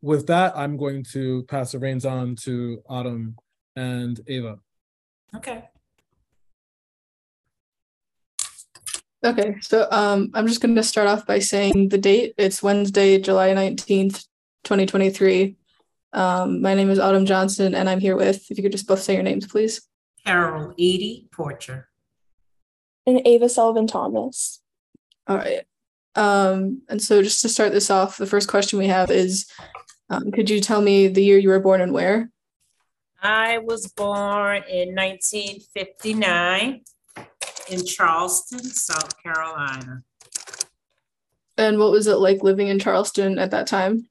with that, I'm going to pass the reins on to Autumn and Ava. Okay. Okay, so I'm just going to start off by saying the date. It's Wednesday, July 19th, 2023. My name is Autumn Johnson, and I'm here with, if you could just both say your names, please. Carol Edie Porcher. And Ava Sullivan Thomas. All right. And so just to start this off, the first question we have is, could you tell me the year you were born and where? I was born in 1959 in Charleston, South Carolina. And what was it like living in Charleston at that time?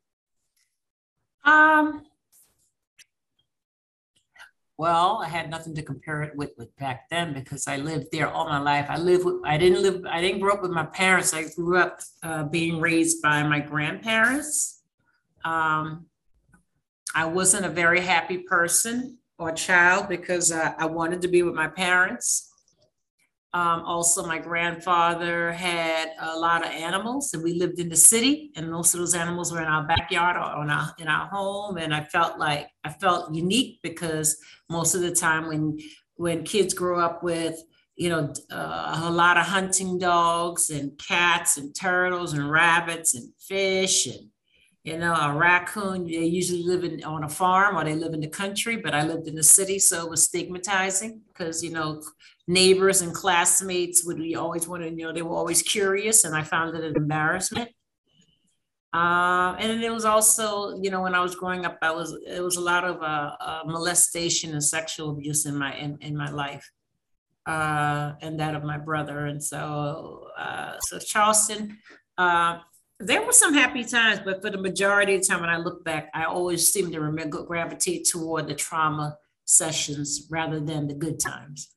Well, I had nothing to compare it with back then because I lived there all my life. I didn't grow up with my parents. I grew up being raised by my grandparents. I wasn't a very happy person or child because I wanted to be with my parents. Also, my grandfather had a lot of animals, and we lived in the city, and most of those animals were in our backyard or in our home. And I felt unique because most of the time when kids grow up with, a lot of hunting dogs and cats and turtles and rabbits and fish and, a raccoon, they usually live on a farm or they live in the country, but I lived in the city. So it was stigmatizing because, neighbors and classmates would always want to, they were always curious, and I found it an embarrassment. And then it was also, when I was growing up, it was a lot of molestation and sexual abuse in my life, and that of my brother. And so Charleston, there were some happy times, but for the majority of the time, when I look back, I always seem to gravitate toward the trauma sessions rather than the good times.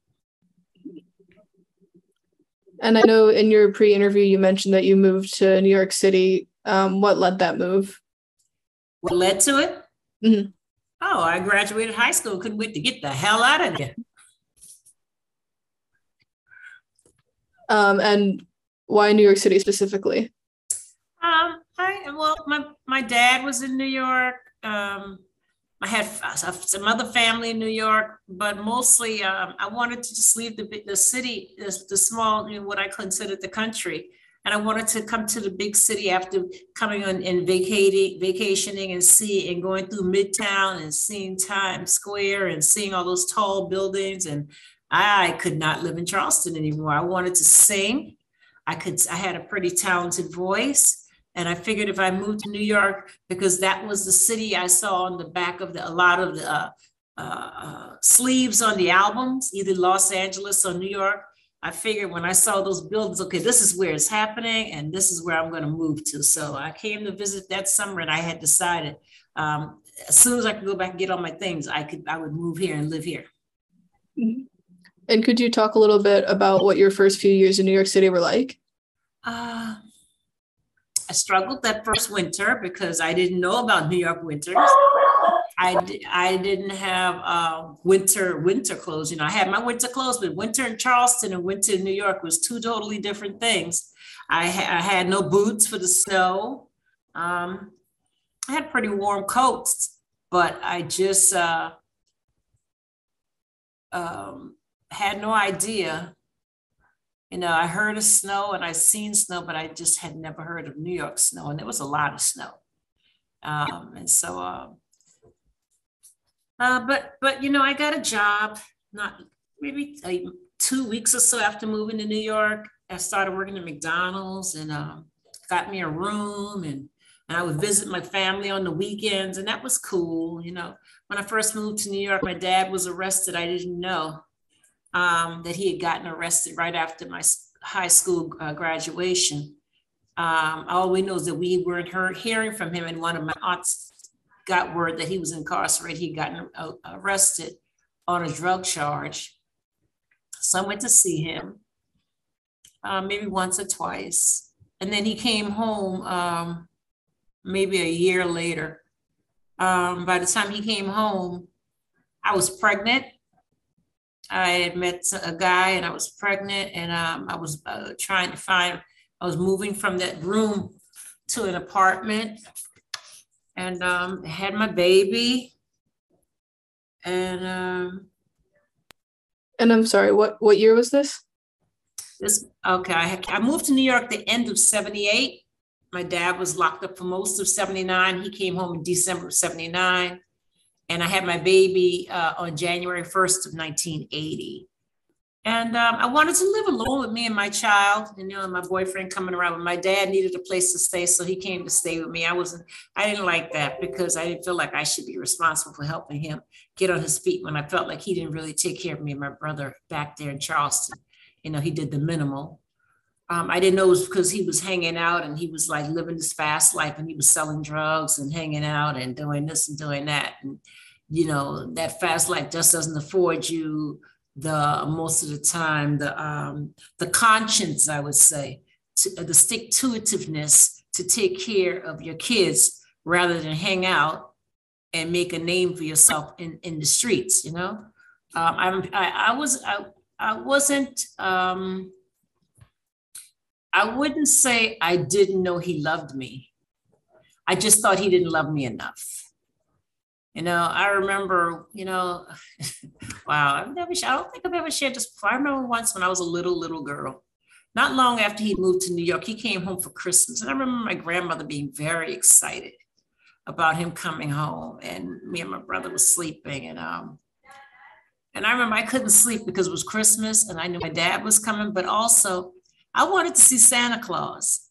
And I know in your pre-interview, you mentioned that you moved to New York City. What led that move? What led to it? Mm-hmm. Oh, I graduated high school. Couldn't wait to get the hell out of there. And why New York City specifically? My dad was in New York. I had some other family in New York, but mostly I wanted to just leave the city, the small, what I considered the country. And I wanted to come to the big city after coming on and vacationing and going through Midtown and seeing Times Square and seeing all those tall buildings. And I could not live in Charleston anymore. I wanted to sing. I had a pretty talented voice. And I figured if I moved to New York, because that was the city I saw on the back of a lot of the sleeves on the albums, either Los Angeles or New York. I figured when I saw those buildings, okay, this is where it's happening, and this is where I'm going to move to. So I came to visit that summer, and I had decided as soon as I could go back and get all my things, I would move here and live here. And could you talk a little bit about what your first few years in New York City were like? I struggled that first winter because I didn't know about New York winters. I didn't have winter clothes. I had my winter clothes, but winter in Charleston and winter in New York was two totally different things. I had no boots for the snow. I had pretty warm coats, but I just had no idea. I heard of snow and I seen snow, but I just had never heard of New York snow, and there was a lot of snow. But I got a job, not maybe 2 weeks or so after moving to New York. I started working at McDonald's and got me a room, and I would visit my family on the weekends, and that was cool. When I first moved to New York, my dad was arrested. I didn't know that he had gotten arrested right after my high school graduation. All we know is that we weren't hearing from him, and one of my aunts got word that he was incarcerated. He'd gotten arrested on a drug charge. So I went to see him maybe once or twice. And then he came home maybe a year later. By the time he came home, I was pregnant. I had met a guy and I was pregnant, and I was I was moving from that room to an apartment. and I had my baby. And And I'm sorry, what year was this? I moved to New York the end of 78. My dad was locked up for most of 79. He came home in December of 79. And I had my baby on January 1st of 1980. And I wanted to live alone with me and my child, and my boyfriend coming around. But my dad needed a place to stay, so he came to stay with me. I didn't like that because I didn't feel like I should be responsible for helping him get on his feet when I felt like he didn't really take care of me and my brother back there in Charleston. He did the minimal. I didn't know it was because he was hanging out and he was like living this fast life, and he was selling drugs and hanging out and doing this and doing that. And, that fast life just doesn't afford you most of the time, the conscience, I would say, the stick-to-itiveness to take care of your kids rather than hang out and make a name for yourself in the streets. I wouldn't say I didn't know he loved me. I just thought he didn't love me enough. I remember, wow, I don't think I've ever shared this before. I remember once when I was a little girl, not long after he moved to New York, he came home for Christmas. And I remember my grandmother being very excited about him coming home, and me and my brother was sleeping. And I remember I couldn't sleep because it was Christmas and I knew my dad was coming, but also I wanted to see Santa Claus.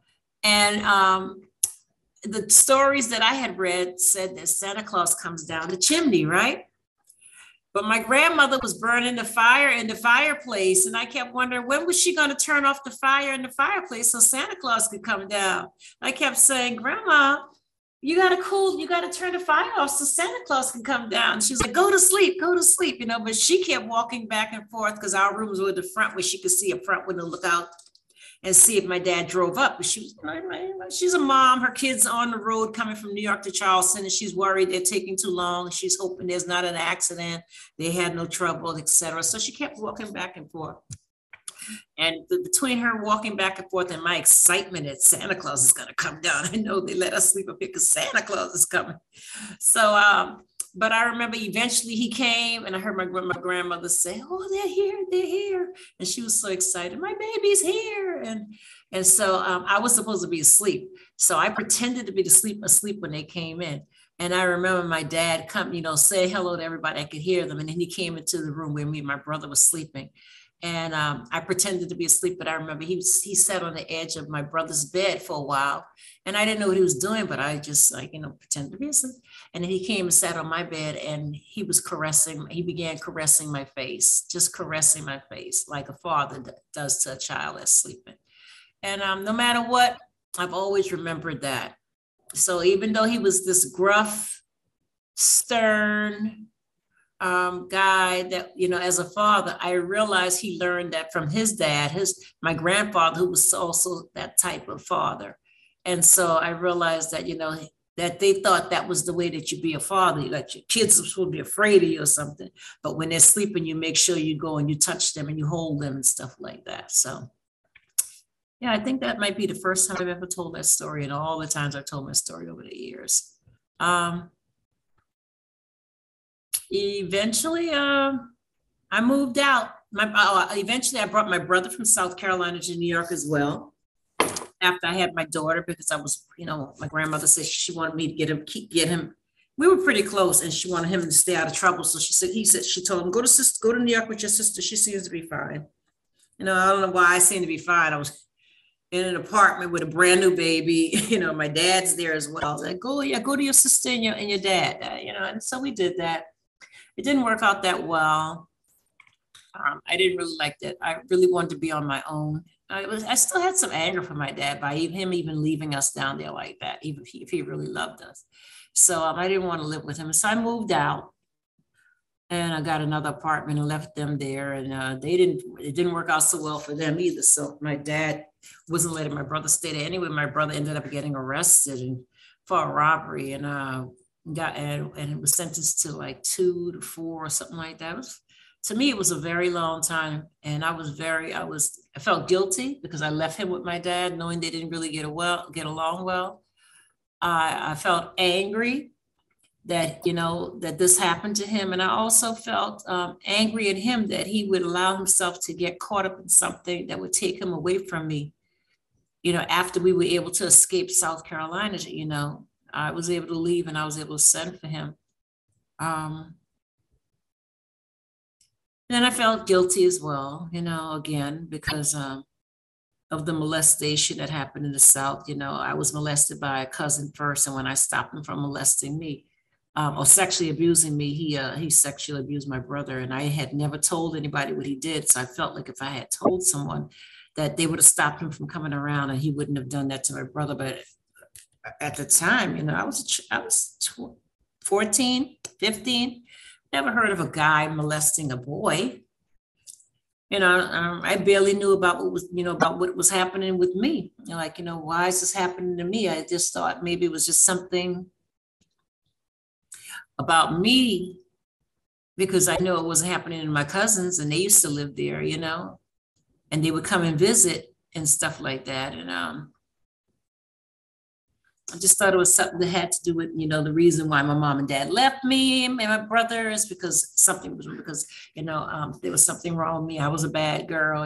And the stories that I had read said that Santa Claus comes down the chimney, right? But my grandmother was burning the fire in the fireplace, and I kept wondering, when was she going to turn off the fire in the fireplace so Santa Claus could come down? I kept saying, Grandma, you got to turn the fire off so Santa Claus can come down. She's like, go to sleep, but she kept walking back and forth because our rooms were the front where she could see a front window, look out and see if my dad drove up. But she's a mom, her kids on the road coming from New York to Charleston, and she's worried they're taking too long. She's hoping there's not an accident, they had no trouble, etc. So she kept walking back and forth. And between her walking back and forth and my excitement that Santa Claus is going to come down, I know they let us sleep up here because Santa Claus is coming. So, but I remember eventually he came, and I heard my grandmother say, oh, they're here. And she was so excited, my baby's here. And so I was supposed to be asleep. So I pretended to be asleep when they came in. And I remember my dad come, say hello to everybody. I could hear them. And then he came into the room where me and my brother was sleeping. And I pretended to be asleep, but I remember he sat on the edge of my brother's bed for a while, and I didn't know what he was doing, but I just pretended to be asleep. And then he came and sat on my bed, and he began caressing my face, just caressing my face like a father does to a child that's sleeping. And no matter what, I've always remembered that. So even though he was this gruff, stern, guy that, as a father, I realized he learned that from his dad, my grandfather, who was also that type of father. And so I realized that, that they thought that was the way that you be a father, that your kids are supposed to be afraid of you or something. But when they're sleeping, you make sure you go and you touch them and you hold them and stuff like that. So yeah, I think that might be the first time I've ever told that story, and all the times I've told my story over the years. Eventually, I moved out. Eventually, I brought my brother from South Carolina to New York as well. After I had my daughter, because I was, my grandmother said she wanted me to get him. We were pretty close, and she wanted him to stay out of trouble. So she told him, go to New York with your sister. She seems to be fine. I don't know why I seem to be fine. I was in an apartment with a brand new baby. My dad's there as well. I was like, go to your sister and your dad. And so we did that. It didn't work out that well. I didn't really like that. I really wanted to be on my own. I still had some anger for my dad by him even leaving us down there like that, even if he really loved us. So I didn't want to live with him. So I moved out, and I got another apartment and left them there. And it didn't work out so well for them either. So my dad wasn't letting my brother stay there. Anyway, my brother ended up getting arrested for a robbery, and it was sentenced to like 2 to 4 or something like that. To me, it was a very long time. And I felt guilty because I left him with my dad, knowing they didn't really get along well. I felt angry that, that this happened to him. And I also felt angry at him that he would allow himself to get caught up in something that would take him away from me. After we were able to escape South Carolina, I was able to leave and I was able to send for him. Then I felt guilty as well, again, because of the molestation that happened in the South. I was molested by a cousin first, and when I stopped him from molesting me, or sexually abusing me, he sexually abused my brother, and I had never told anybody what he did. So I felt like if I had told someone, that they would have stopped him from coming around, and he wouldn't have done that to my brother. But at the time, I was 14, 15, never heard of a guy molesting a boy. I barely knew about what was happening with me. Why is this happening to me? I just thought maybe it was just something about me, because I know it wasn't happening to my cousins, and they used to live there, and they would come and visit and stuff like that. And I just thought it was something that had to do with, the reason why my mom and dad left me and my brother is because there was something wrong with me. I was a bad girl,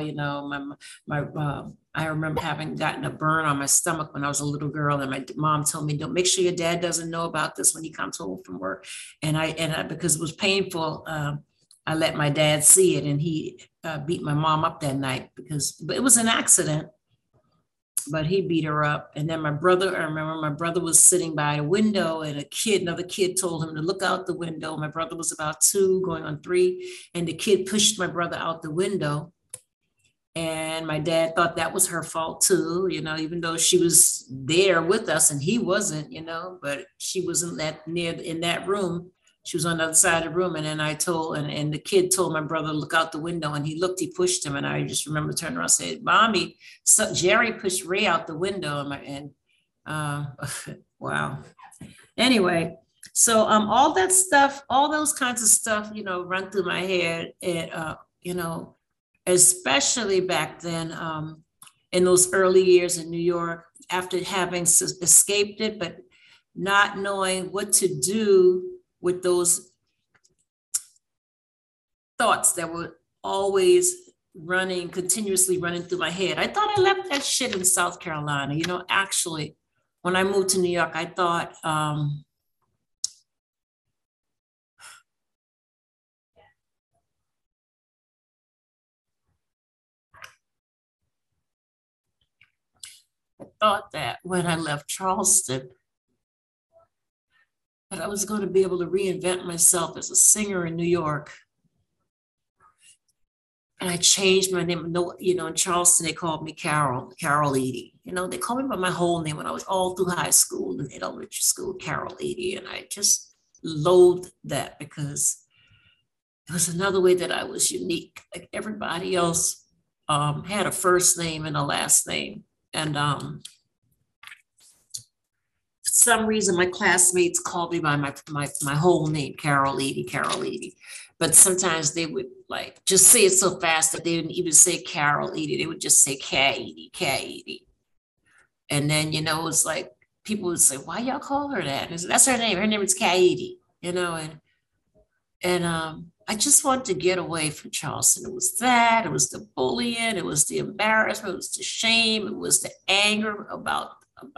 I remember having gotten a burn on my stomach when I was a little girl, and my mom told me, "Don't make sure your dad doesn't know about this when he comes home from work." And I because it was painful, I let my dad see it, and he beat my mom up that night but it was an accident. But he beat her up. And then I remember my brother was sitting by a window, and another kid told him to look out the window. My brother was about 2 going on 3, and the kid pushed my brother out the window. And my dad thought that was her fault too, even though she was there with us and he wasn't, but she wasn't in that room. She was on the other side of the room. And then and the kid told my brother to look out the window, and he looked, he pushed him. And I just remember turning around and said, "Mommy, so Jerry pushed Ray out the window." Wow. Anyway, so all that stuff, all those kinds of stuff, run through my head. And, especially back then, in those early years in New York, after having escaped it, but not knowing what to do with those thoughts that were always continuously running through my head. I thought I left that shit in South Carolina. Actually, when I moved to New York, I thought, that when I left Charleston, that I was going to be able to reinvent myself as a singer in New York. And I changed my name. In Charleston, they called me Carol Edie. They called me by my whole name when I was all through high school and elementary school, Carol Edie. And I just loathed that because it was another way that I was unique. Like everybody else had a first name and a last name. And for some reason, my classmates called me by my whole name, Carol Edie. But sometimes they would just say it so fast that they didn't even say Carol Edie. They would just say K Edie. And then, it was like, people would say, "Why y'all call her that?" And that's her name. Her name is K Edie, and I just wanted to get away from Charleston. It was the bullying, it was the embarrassment, it was the shame, it was the anger about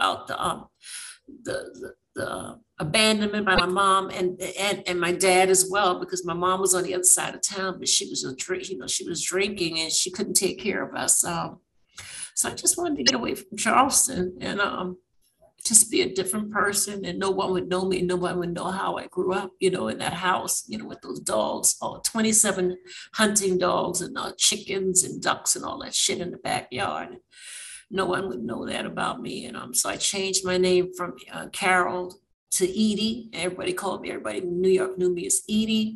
the abandonment by my mom and my dad as well, because my mom was on the other side of town, but she was she was drinking and she couldn't take care of us. So I just wanted to get away from Charleston and just be a different person, and no one would know me. No one would know how I grew up, in that house, with those dogs, 27 hunting dogs and chickens and ducks and all that shit in the backyard. No one would know that about me. And so I changed my name from Carol to Edie. Everybody in New York knew me as Edie.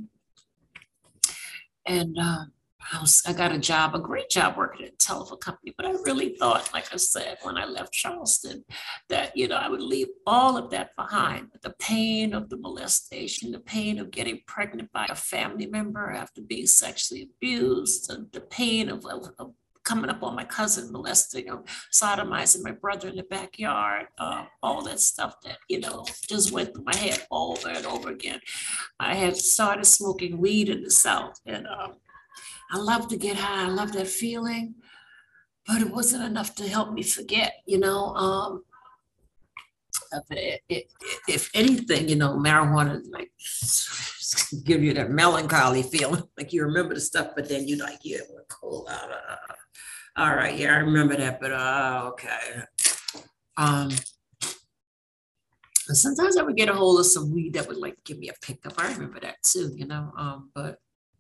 And I got a great job working at a telephone company, but I really thought, like I said, when I left Charleston, that, I would leave all of that behind. The pain of the molestation, the pain of getting pregnant by a family member after being sexually abused, the pain of coming up on my cousin molesting or sodomizing my brother in the backyard, all that stuff that, just went through my head over and over again. I had started smoking weed in the South, and I love to get high. I love that feeling, but it wasn't enough to help me forget, if anything, marijuana like give you that melancholy feeling, like you remember the stuff, but then you like, yeah, we're cool. All right, yeah, I remember that, but okay. Sometimes I would get a hold of some weed that would like give me a pickup. I remember that too, but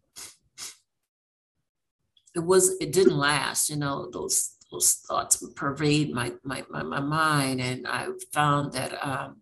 it didn't last, those thoughts would pervade my mind. And I found that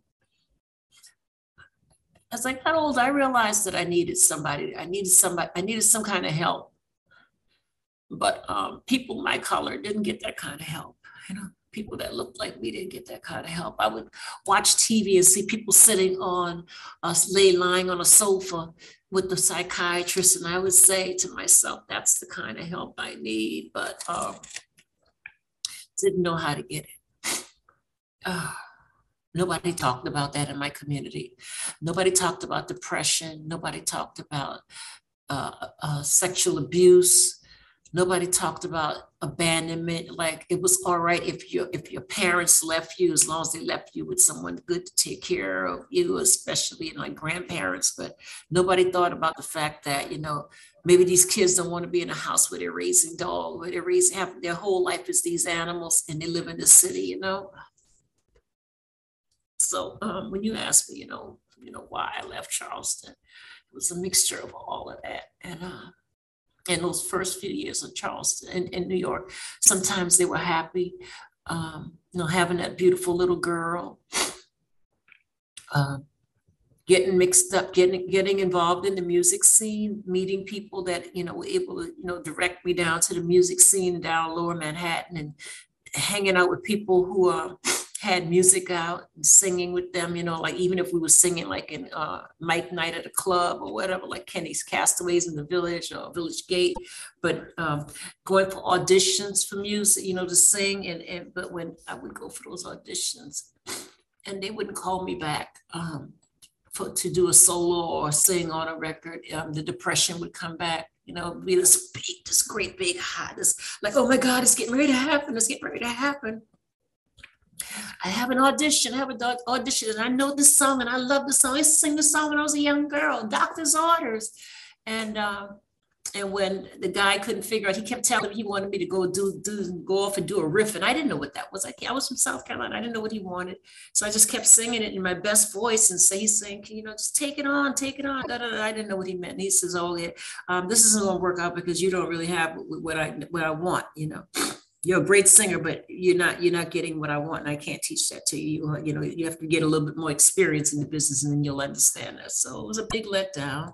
as I got older, I realized that I needed some kind of help. But people my color didn't get that kind of help. People that looked like me didn't get that kind of help. I would watch TV and see people sitting on lying on a sofa with the psychiatrist, and I would say to myself, that's the kind of help I need, but didn't know how to get it. Nobody talked about that in my community. Nobody talked about depression. Nobody talked about sexual abuse. Nobody talked about abandonment. Like it was all right if your parents left you, as long as they left you with someone good to take care of you, especially like grandparents. But nobody thought about the fact that, maybe these kids don't want to be in a house where they're raising dogs, where they're raising, their whole life is these animals, and they live in the city, So when you ask me, why I left Charleston, it was a mixture of all of that. And in those first few years of Charleston in New York, sometimes they were happy, having that beautiful little girl, getting mixed up, getting involved in the music scene, meeting people that, were able to, direct me down to the music scene down Lower Manhattan, and hanging out with people who had music out and singing with them, like even if we were singing like in Mike Night at a club or whatever, like Kenny's Castaways in the Village or Village Gate, but going for auditions for music, to sing. But when I would go for those auditions and they wouldn't call me back to do a solo or sing on a record, the depression would come back. Be this great big high, this like, oh my God, it's getting ready to happen. It's getting ready to happen. I have an audition, and I know this song and I love the song. I used to sing the song when I was a young girl, Doctor's Orders. And when the guy couldn't figure out, he kept telling me he wanted me to go off and do a riff. And I didn't know what that was. I was from South Carolina. I didn't know what he wanted. So I just kept singing it in my best voice and he's saying, just take it on. Da, da, da. I didn't know what he meant. And he says, oh yeah, this isn't gonna work out because you don't really have what I want, You're a great singer, but you're not getting what I want, and I can't teach that to you. You have to get a little bit more experience in the business, and then you'll understand that. So it was a big letdown,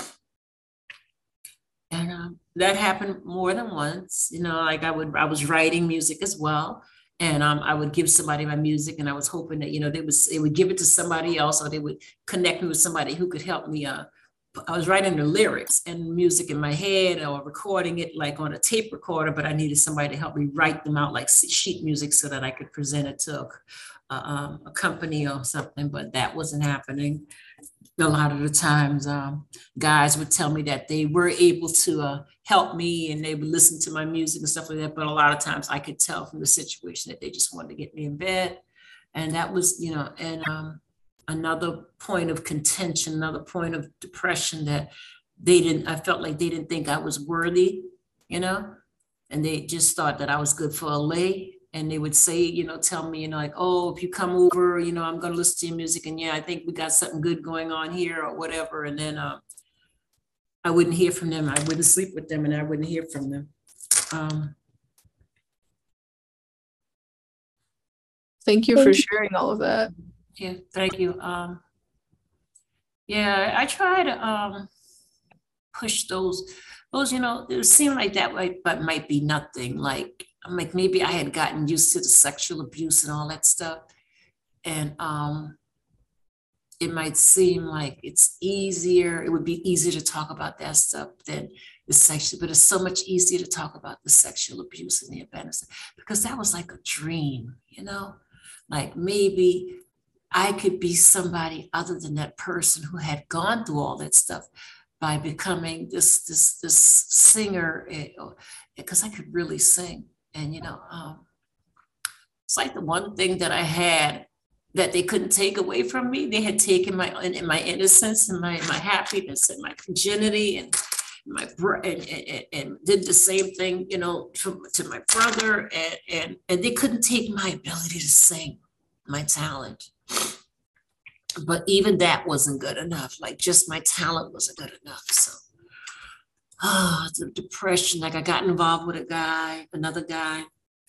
and that happened more than once. Like I was writing music as well, and I would give somebody my music, and I was hoping that they would give it to somebody else, or they would connect me with somebody who could help me. I was writing the lyrics and music in my head or recording it like on a tape recorder, but I needed somebody to help me write them out like sheet music so that I could present it to a company or something, but that wasn't happening. A lot of the times guys would tell me that they were able to help me and they would listen to my music and stuff like that, but a lot of times I could tell from the situation that they just wanted to get me in bed. And that was, another point of contention, another point of depression that I felt like they didn't think I was worthy, and they just thought that I was good for a lay. And they would say, tell me, like, oh, if you come over, I'm going to listen to your music. And yeah, I think we got something good going on here or whatever. And then I wouldn't hear from them. I wouldn't sleep with them and I wouldn't hear from them. Thank you for sharing all of that. Yeah, thank you. Yeah, I try to push those, it seemed like that way, but might be nothing. Like maybe I had gotten used to the sexual abuse and all that stuff. And it might seem like it would be easier to talk about that stuff than sexual, but it's so much easier to talk about the sexual abuse and the abandonment because that was like a dream, you know, like maybe I could be somebody other than that person who had gone through all that stuff by becoming this singer, because I could really sing. And, you know, it's like the one thing that I had that they couldn't take away from me. They had taken my innocence and my happiness and my virginity and and did the same thing, you know, to my brother. And they couldn't take my ability to sing, my talent. But even that wasn't good enough. Like just my talent wasn't good enough. So, the depression, like I got involved with another guy,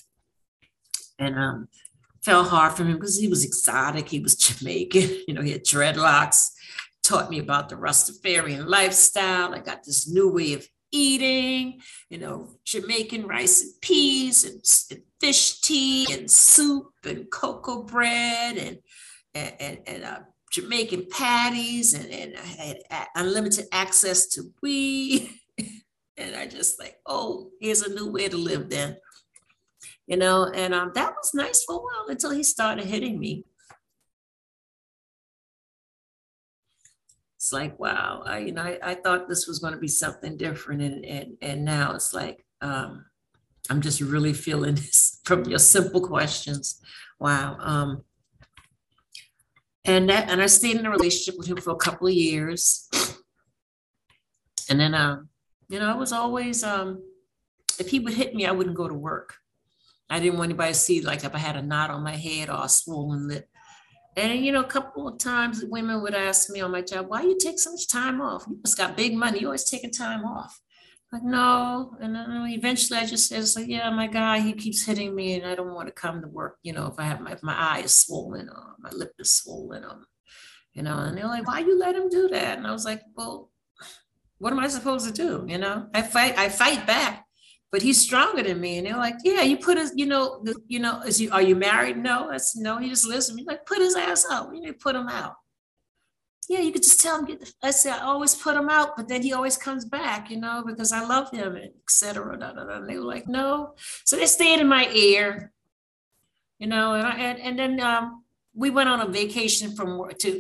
and fell hard for him because he was exotic. He was Jamaican, you know, he had dreadlocks, taught me about the Rastafarian lifestyle. I got this new way of eating, you know, Jamaican rice and peas and fish tea and soup and cocoa bread and Jamaican patties and I had unlimited access to weed. And I just like, oh, here's a new way to live then. You know, and that was nice for a while until he started hitting me. It's like, wow, I thought this was going to be something different. And now it's like, I'm just really feeling this from your simple questions. Wow. And I stayed in a relationship with him for a couple of years. And then, you know, I was always, if he would hit me, I wouldn't go to work. I didn't want anybody to see like if I had a knot on my head or a swollen lip. And, you know, a couple of times women would ask me on my job, why you take so much time off? You just got big money. You always taking time off. Like, no. And then eventually I just said, like, yeah, my guy, he keeps hitting me and I don't want to come to work. You know, if my eye is swollen or my lip is swollen, or, you know, and they're like, why you let him do that? And I was like, well, what am I supposed to do? You know, I fight back. But he's stronger than me. And they're like, yeah, you put his, are you married? No, no, he just lives with me. Like, put his ass out. You need to put him out. Yeah, you could just tell him, I said, I always put him out, but then he always comes back, you know, because I love him, et cetera. And they were like, no. So they stayed in my ear, you know, and then we went on a vacation to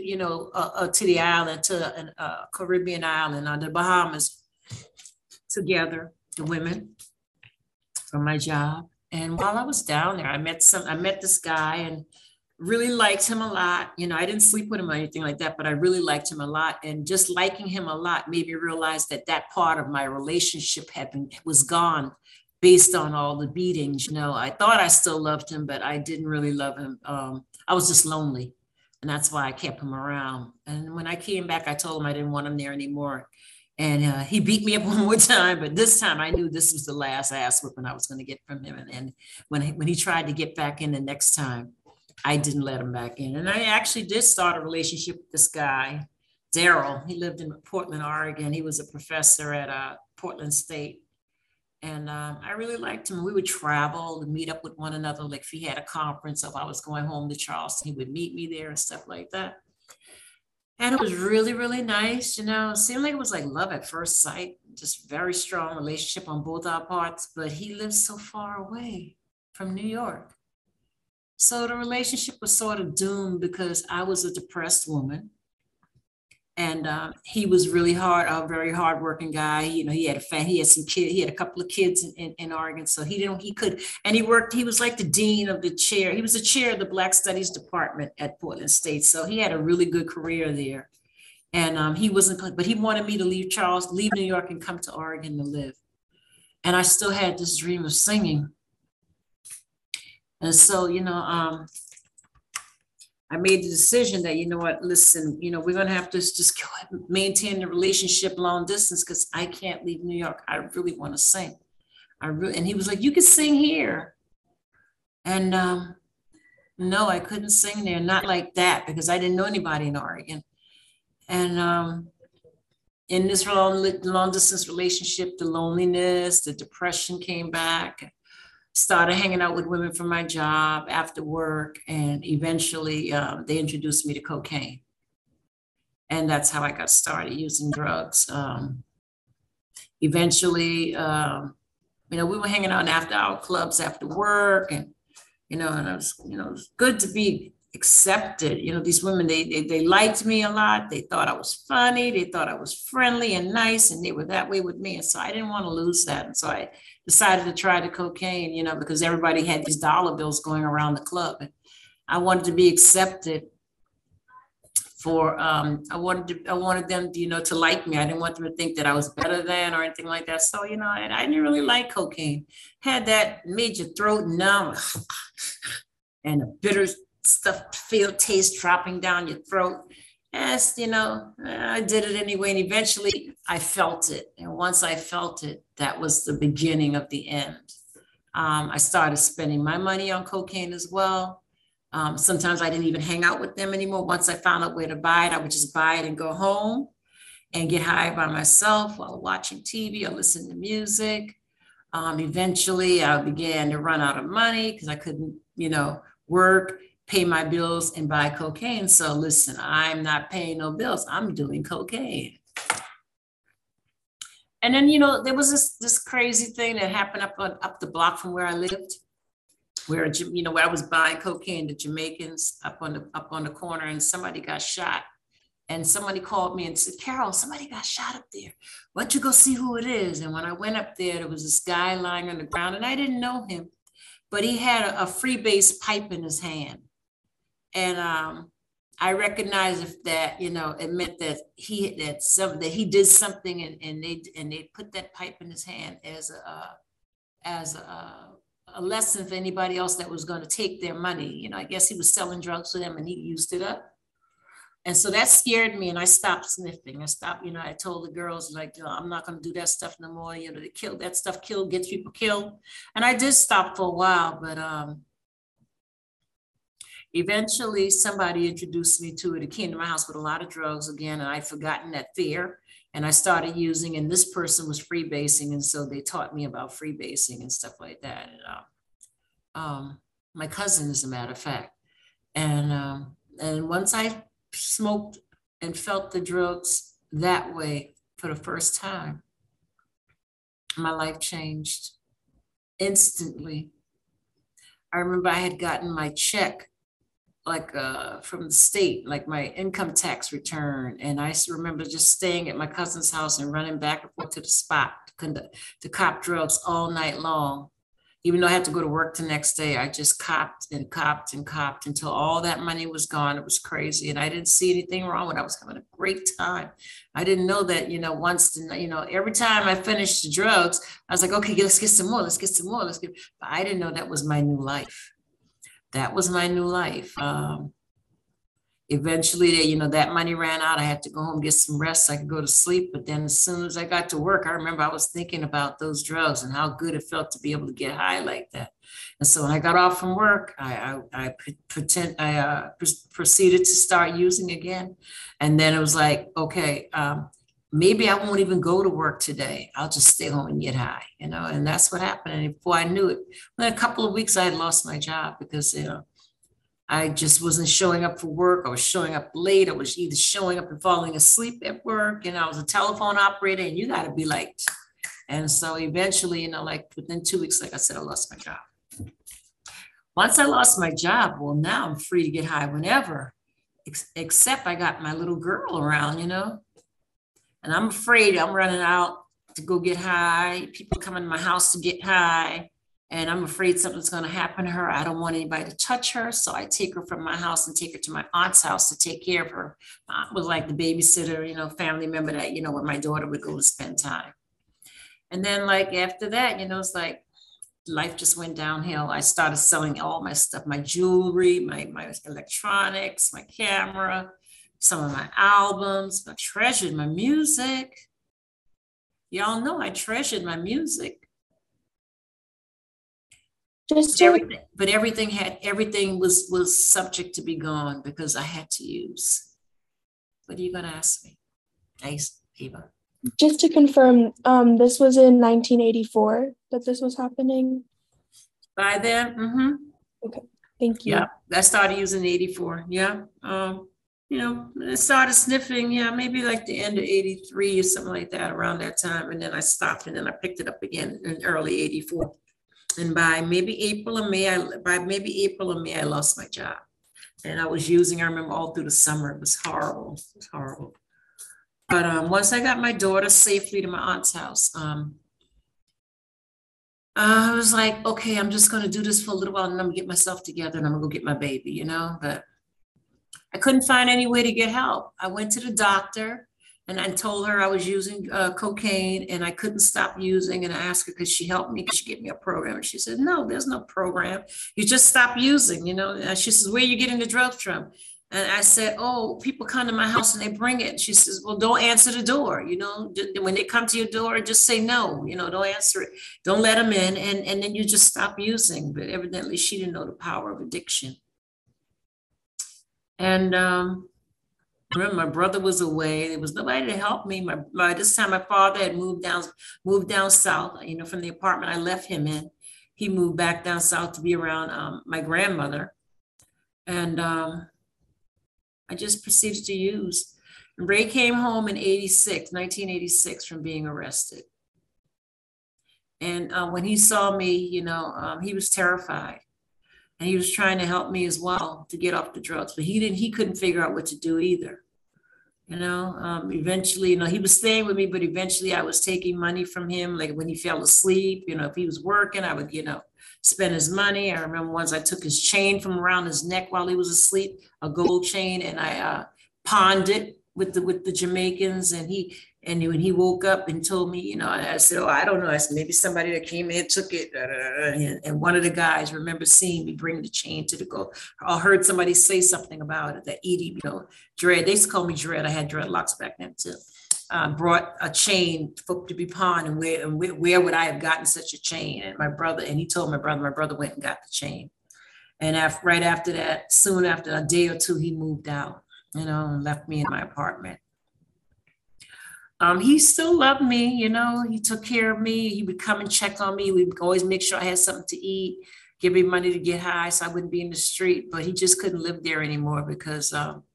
the island, to a Caribbean island, on the Bahamas together, the women. From my job. And while I was down there, I met this guy and really liked him a lot. You know, I didn't sleep with him or anything like that, but I really liked him a lot. And just liking him a lot made me realize that part of my relationship was gone based on all the beatings. You know, I thought I still loved him, but I didn't really love him. I was just lonely. And that's why I kept him around. And when I came back, I told him I didn't want him there anymore. And he beat me up one more time, but this time I knew this was the last ass whipping I was going to get from him. And when he tried to get back in the next time, I didn't let him back in. And I actually did start a relationship with this guy, Daryl. He lived in Portland, Oregon. He was a professor at Portland State. And I really liked him. We would travel and meet up with one another. Like if he had a conference, if I was going home to Charleston, he would meet me there and stuff like that. And it was really, really nice, you know. It seemed like it was like love at first sight, just very strong relationship on both our parts, but he lived so far away from New York. So the relationship was sort of doomed because I was a depressed woman. And he was really a very hardworking guy. You know, he had some kids, he had a couple of kids in Oregon. So he was like the dean of the chair. He was the chair of the Black Studies Department at Portland State. So he had a really good career there. And he wanted me to leave New York and come to Oregon to live. And I still had this dream of singing. And so, you know, I made the decision that, you know what, listen, you know, we're going to have to just maintain the relationship long distance because I can't leave New York. I really want to sing. And he was like, you can sing here. And no, I couldn't sing there, not like that, because I didn't know anybody in Oregon. And in this long distance relationship, the loneliness, the depression came back. Started hanging out with women from my job after work, and eventually they introduced me to cocaine. And that's how I got started using drugs. Eventually, we were hanging out in after hour clubs after work, and and it was good to be accepted. These women, they liked me a lot. They thought I was funny. They thought I was friendly and nice, and they were that way with me. And so I didn't want to lose that. And so I decided to try the cocaine, because everybody had these dollar bills going around the club. And I wanted to be accepted I wanted them, to like me. I didn't want them to think that I was better than or anything like that. So, I didn't really like cocaine. Had that, made your throat numb and the bitter taste dropping down your throat. Yes, I did it anyway. And eventually I felt it. And once I felt it, that was the beginning of the end. I started spending my money on cocaine as well. Sometimes I didn't even hang out with them anymore. Once I found out where to buy it, I would just buy it and go home and get high by myself while watching TV or listening to music. Eventually, I began to run out of money because I couldn't, work, pay my bills, and buy cocaine. So listen, I'm not paying no bills. I'm doing cocaine. And then, there was this crazy thing that happened up the block from where I lived, where I was buying cocaine, the Jamaicans up on the corner, and somebody got shot. And somebody called me and said, "Carol, somebody got shot up there. Why don't you go see who it is?" And when I went up there was this guy lying on the ground, and I didn't know him, but he had a freebase pipe in his hand. And I recognized that, it meant that he did something, and they put that pipe in his hand as a lesson for anybody else that was going to take their money. I guess he was selling drugs to them and he used it up. And so that scared me, and I stopped sniffing. I stopped, I told the girls, like, I'm not going to do that stuff no more. That stuff gets people killed. And I did stop for a while, but eventually somebody introduced me to it. It came to my house with a lot of drugs again, and I'd forgotten that fear. And I started using, and this person was freebasing. And so they taught me about freebasing and stuff like that. And, my cousin, as a matter of fact. And once I smoked and felt the drugs that way for the first time, my life changed instantly. I remember I had gotten my check from the state, like my income tax return. And I remember just staying at my cousin's house and running back and forth to the spot to cop drugs all night long. Even though I had to go to work the next day, I just copped and copped and copped until all that money was gone. It was crazy. And I didn't see anything wrong with it. I was having a great time. I didn't know that, every time I finished the drugs, I was like, okay, let's get some more. But I didn't know that was my new life. That was my new life. Eventually, that money ran out. I had to go home, get some rest so I could go to sleep. But then as soon as I got to work, I remember I was thinking about those drugs and how good it felt to be able to get high like that. And so when I got off from work, I proceeded to start using again. And then it was like, okay, maybe I won't even go to work today. I'll just stay home and get high, and that's what happened. And before I knew it, within a couple of weeks, I had lost my job because, I just wasn't showing up for work. I was showing up late. I was either showing up and falling asleep at work. I was a telephone operator, and you got to be late. And so eventually, within 2 weeks, like I said, I lost my job. Once I lost my job, well, now I'm free to get high whenever, except I got my little girl around, and I'm afraid I'm running out to go get high. People come in my house to get high. And I'm afraid something's going to happen to her. I don't want anybody to touch her. So I take her from my house and take her to my aunt's house to take care of her. My aunt was like the babysitter, family member that, where my daughter would go to spend time. And then after that, it's like life just went downhill. I started selling all my stuff, my jewelry, my electronics, my camera, some of my albums. I treasured my music. Y'all know I treasured my music. But everything was subject to be gone because I had to use. What are you gonna ask me? Nice, Eva. Just to confirm, this was in 1984 that this was happening. By then, Okay, thank you. Yeah, I started using 84. Yeah. you know, I started sniffing, yeah, maybe like the end of 83 or something like that, around that time. And then I stopped and then I picked it up again in early 84. And by maybe April or May, I lost my job. And I was using, I remember all through the summer, it was horrible, it was horrible. But once I got my daughter safely to my aunt's house, I was like, okay, I'm just gonna do this for a little while and I'm gonna get myself together and I'm gonna go get my baby, you know, but I couldn't find any way to get help. I went to the doctor and I told her I was using cocaine and I couldn't stop using. And I asked her, could she help me? Could she get me a program? And she said, no, there's no program. You just stop using, you know. And she says, where are you getting the drugs from? And I said, oh, people come to my house and they bring it. She says, well, don't answer the door. You know, when they come to your door, just say no, you know, don't answer it. Don't let them in. And then you just stop using. But evidently she didn't know the power of addiction. And remember, my brother was away. There was nobody to help me. By this time, my father had moved down south, you know, from the apartment I left him in. He moved back down south to be around my grandmother. And I just proceeded to use. And Ray came home in 1986, from being arrested. And when he saw me, you know, he was terrified. And he was trying to help me as well to get off the drugs, but he couldn't figure out what to do either. You know, eventually, you know, he was staying with me, but eventually I was taking money from him. Like when he fell asleep, you know, if he was working, I would, you know, spend his money. I remember once I took his chain from around his neck while he was asleep, a gold chain, and I pawned it with the Jamaicans. And when he woke up and told me, you know, I said, oh, I don't know. I said, maybe somebody that came in took it. And one of the guys remember seeing me bring the chain to the go. I heard somebody say something about it, that Edie, you know, Dread, they used to call me Dread. I had dreadlocks back then too. Brought a chain to be pawned, and where would I have gotten such a chain? And my brother went and got the chain. And right after that, soon after a day or two, he moved out, you know, and left me in my apartment. He still loved me, you know, he took care of me. He would come and check on me. We would always make sure I had something to eat, give me money to get high so I wouldn't be in the street, but he just couldn't live there anymore because,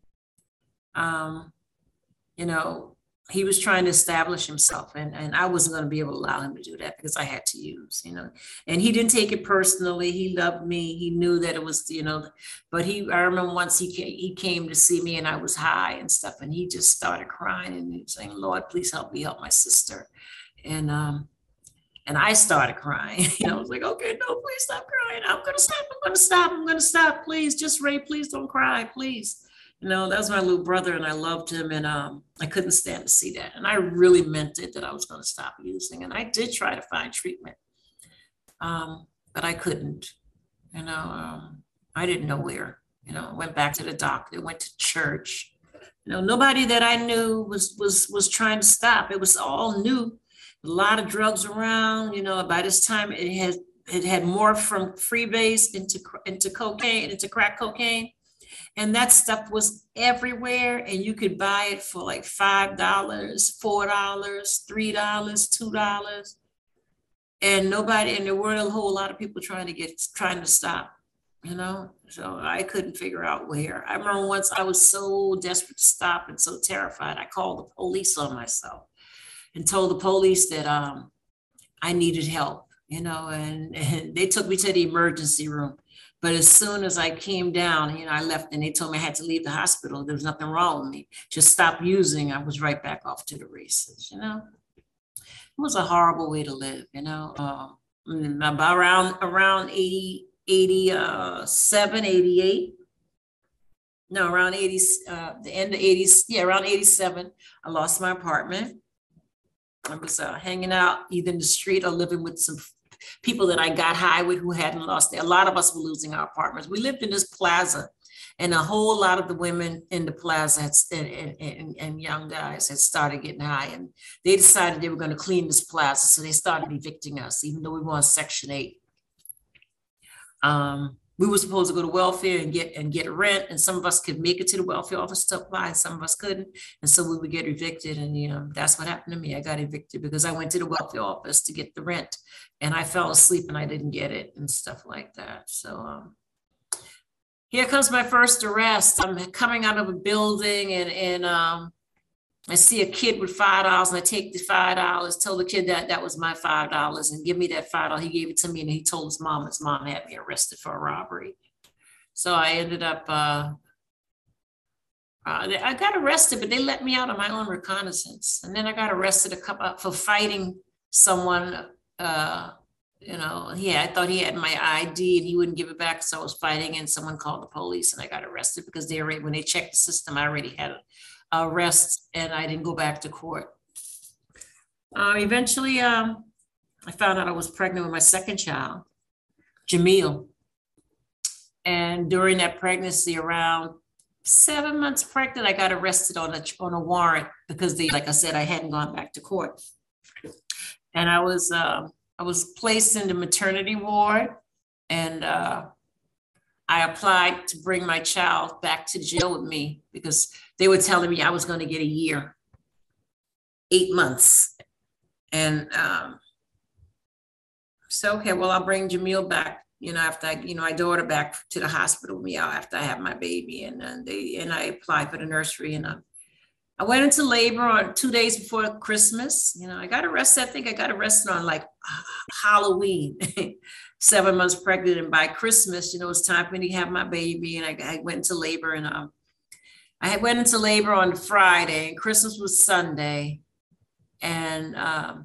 you know, he was trying to establish himself and I wasn't going to be able to allow him to do that because I had to use, you know, and he didn't take it personally. He loved me. He knew that it was, you know, but I remember once he came to see me and I was high and stuff. And he just started crying and he was saying, Lord, please help me help my sister. And I started crying. You know, I was like, okay, no, please stop crying. I'm going to stop. Please, just Ray, please don't cry, please. You know, that was my little brother and I loved him and I couldn't stand to see that. And I really meant it that I was going to stop using. And I did try to find treatment, but I couldn't, you know, I didn't know where, you know, went back to the doctor, went to church. You know, nobody that I knew was trying to stop. It was all new, a lot of drugs around, you know, by this time it had morphed from freebase into cocaine, into crack cocaine. And that stuff was everywhere. And you could buy it for like $5, $4, $3, $2. And there weren't a whole lot of people trying to stop, you know? So I couldn't figure out where. I remember once I was so desperate to stop and so terrified, I called the police on myself and told the police that I needed help, you know, and they took me to the emergency room. But as soon as I came down, you know, I left and they told me I had to leave the hospital. There was nothing wrong with me. Just stop using. I was right back off to the races, you know. It was a horrible way to live, you know. About around 87, 88. No, around 80, the end of 80s, yeah, around 87, I lost my apartment. I was hanging out either in the street or living with some people that I got high with who hadn't lost it. A lot of us were losing our apartments. We lived in this plaza and a whole lot of the women in the plaza and young guys had started getting high and they decided they were going to clean this plaza. So they started evicting us, even though we were on Section 8. We were supposed to go to welfare and get rent, and some of us could make it to the welfare office to apply, and some of us couldn't, and so we would get evicted. And you know, that's what happened to me. I got evicted because I went to the welfare office to get the rent, and I fell asleep and I didn't get it and stuff like that. So here comes my first arrest. I'm coming out of a building and I see a kid with $5 and I take the $5, tell the kid that that was my $5 and give me that $5. He gave it to me and he told his mom had me arrested for a robbery. So I ended up, I got arrested, but they let me out on my own reconnaissance. And then I got arrested for fighting someone, I thought he had my ID and he wouldn't give it back. So I was fighting and someone called the police and I got arrested because when they checked the system, I already had arrest and I didn't go back to court. Eventually, I found out I was pregnant with my second child, Jamil. And during that pregnancy, around 7 months pregnant, I got arrested on a warrant because like I said, I hadn't gone back to court. And I was placed in the maternity ward and I applied to bring my child back to jail with me because they were telling me I was going to get a year, 8 months. And so, okay, well, I'll bring Jamil back, after my daughter back to the hospital with me after I have my baby. And I applied for the nursery and I went into labor on 2 days before Christmas. I got arrested. I think I got arrested on like Halloween, 7 months pregnant. And by Christmas, it was time for me to have my baby. And I went into labor and I went into labor on Friday and Christmas was Sunday. And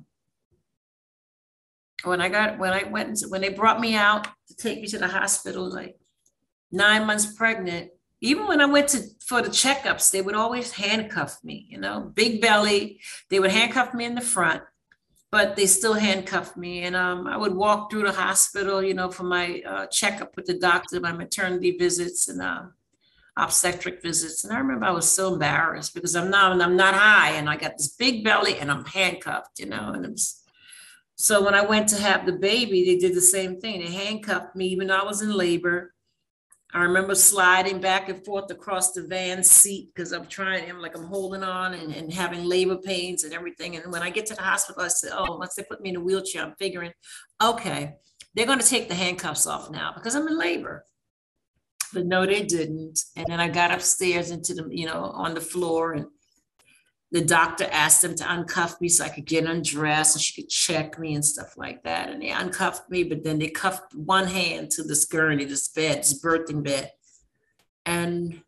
when they brought me out to take me to the hospital, like 9 months pregnant, even when I went for the checkups, they would always handcuff me, big belly. They would handcuff me in the front, but they still handcuffed me. And I would walk through the hospital, for my checkup with the doctor, my maternity visits and obstetric visits. And I remember I was so embarrassed because I'm not high and I got this big belly and I'm handcuffed, and so when I went to have the baby, they did the same thing. They handcuffed me even though I was in labor. I remember sliding back and forth across the van seat because I'm holding on and having labor pains and everything. And when I get to the hospital, I said, once they put me in a wheelchair, I'm figuring, okay, they're going to take the handcuffs off now because I'm in labor. But no, they didn't. And then I got upstairs into the, on the floor and the doctor asked them to uncuff me so I could get undressed and she could check me and stuff like that. And they uncuffed me, but then they cuffed one hand to this gurney, this birthing bed. And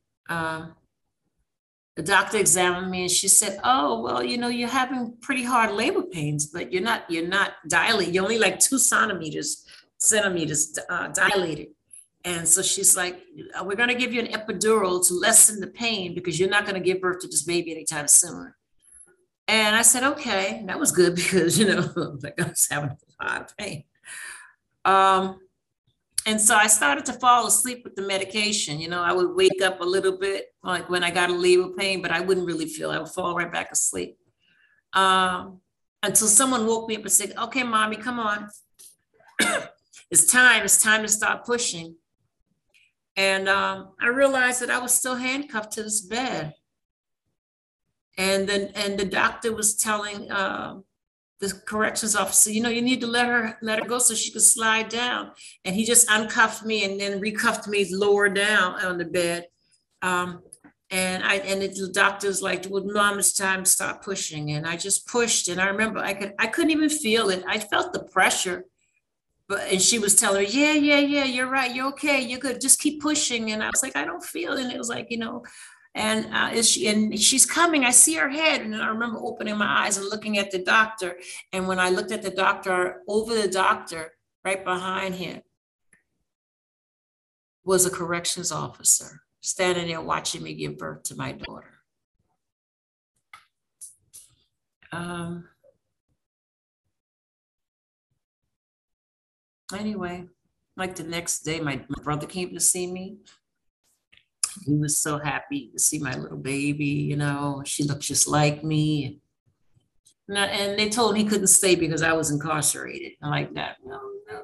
the doctor examined me and she said, oh, well, you're having pretty hard labor pains, but you're not dilated. You're only like 2 centimeters dilated. And so she's like, we're going to give you an epidural to lessen the pain because you're not going to give birth to this baby anytime soon. And I said, okay, and that was good because, I was having a lot of pain. And so I started to fall asleep with the medication. I would wake up a little bit like when I got a labor pain, but I wouldn't really feel it. I would fall right back asleep. Until someone woke me up and said, okay, mommy, come on. It's time to start pushing. And I realized that I was still handcuffed to this bed. And the doctor was telling the corrections officer, you need to let her go so she could slide down. And he just uncuffed me and then recuffed me lower down on the bed. And the doctor's like, well, Mom, it's time to start pushing. And I just pushed. And I remember I couldn't even feel it. I felt the pressure. And she was telling her, yeah, you're right. You're okay. You're good. Just keep pushing. And I was like, I don't feel it. And it was like, and she's coming. I see her head. And I remember opening my eyes and looking at the doctor. And when I looked at the doctor, over the doctor, right behind him, was a corrections officer standing there watching me give birth to my daughter. Anyway, like the next day, my brother came to see me. He was so happy to see my little baby, she looked just like me. And they told him he couldn't stay because I was incarcerated. I'm like that. No.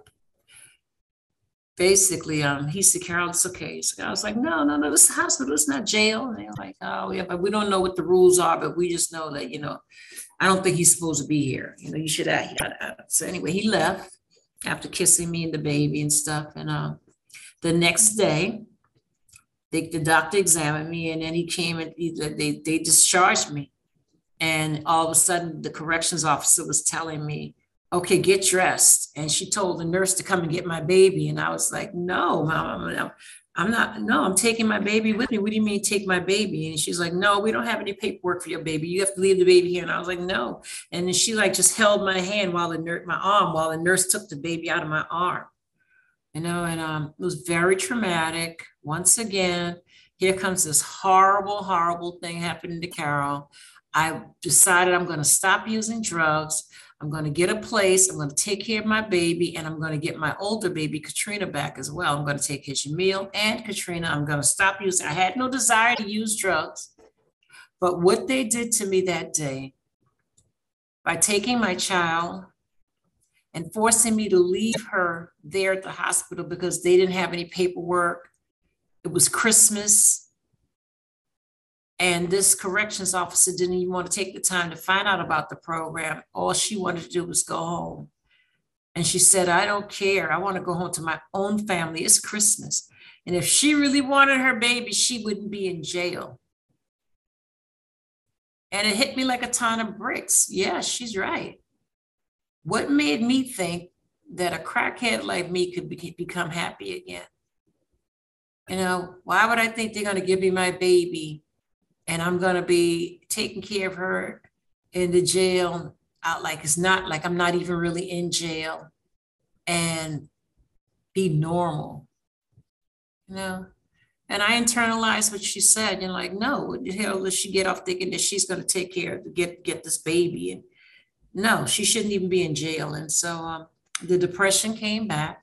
Basically, he said, Carol, it's okay. So I was like, no, this is a hospital, it's not jail. And they're like, oh yeah, but we don't know what the rules are, but we just know that, I don't think he's supposed to be here. You should act. So anyway, he left after kissing me and the baby and stuff. And the next day, the doctor examined me, and then he came and they discharged me. And all of a sudden, the corrections officer was telling me, okay, get dressed. And she told the nurse to come and get my baby. And I was like, no, Mom, I'm not, no, I'm taking my baby with me. What do you mean take my baby? And she's like, no, we don't have any paperwork for your baby. You have to leave the baby here. And I was like, no. And then she like just held my hand while the nurse took the baby out of my arm. You know, and it was very traumatic. Once again, here comes this horrible, horrible thing happening to Carol. I decided I'm going to stop using drugs. I'm going to get a place. I'm going to take care of my baby, and I'm going to get my older baby, Katrina, back as well. I'm going to take care of Jamil and Katrina. I'm going to stop using. I had no desire to use drugs, but what they did to me that day by taking my child and forcing me to leave her there at the hospital because they didn't have any paperwork. It was Christmas. And this corrections officer didn't even want to take the time to find out about the program. All she wanted to do was go home. And she said, I don't care. I want to go home to my own family. It's Christmas. And if she really wanted her baby, she wouldn't be in jail. And it hit me like a ton of bricks. Yeah, she's right. What made me think that a crackhead like me could become happy again? You know, why would I think they're going to give me my baby and I'm going to be taking care of her in the jail out like it's not like I'm not even really in jail and be normal, you know? And I internalized what she said and like, no, what the hell does she get off thinking that she's going to take care of get this baby? And no, she shouldn't even be in jail. And so the depression came back.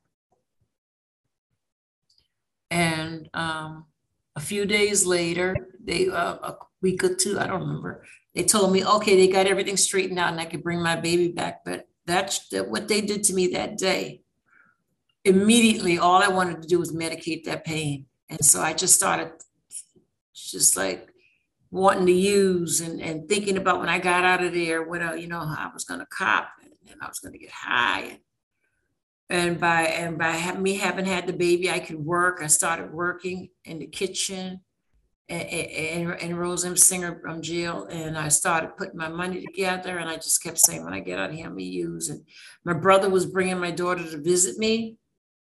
And a few days later, a week or two, I don't remember, they told me, okay, they got everything straightened out and I could bring my baby back. But that's what they did to me that day. Immediately, all I wanted to do was medicate that pain. And so I just started just like wanting to use and thinking about when I got out of there, what, you know, I was going to cop and I was going to get high. And by me having had the baby, I could work. I started working in the kitchen in Rose M. Singer jail. And I started putting my money together. And I just kept saying, when I get out of here, I'm going to use. And my brother was bringing my daughter to visit me.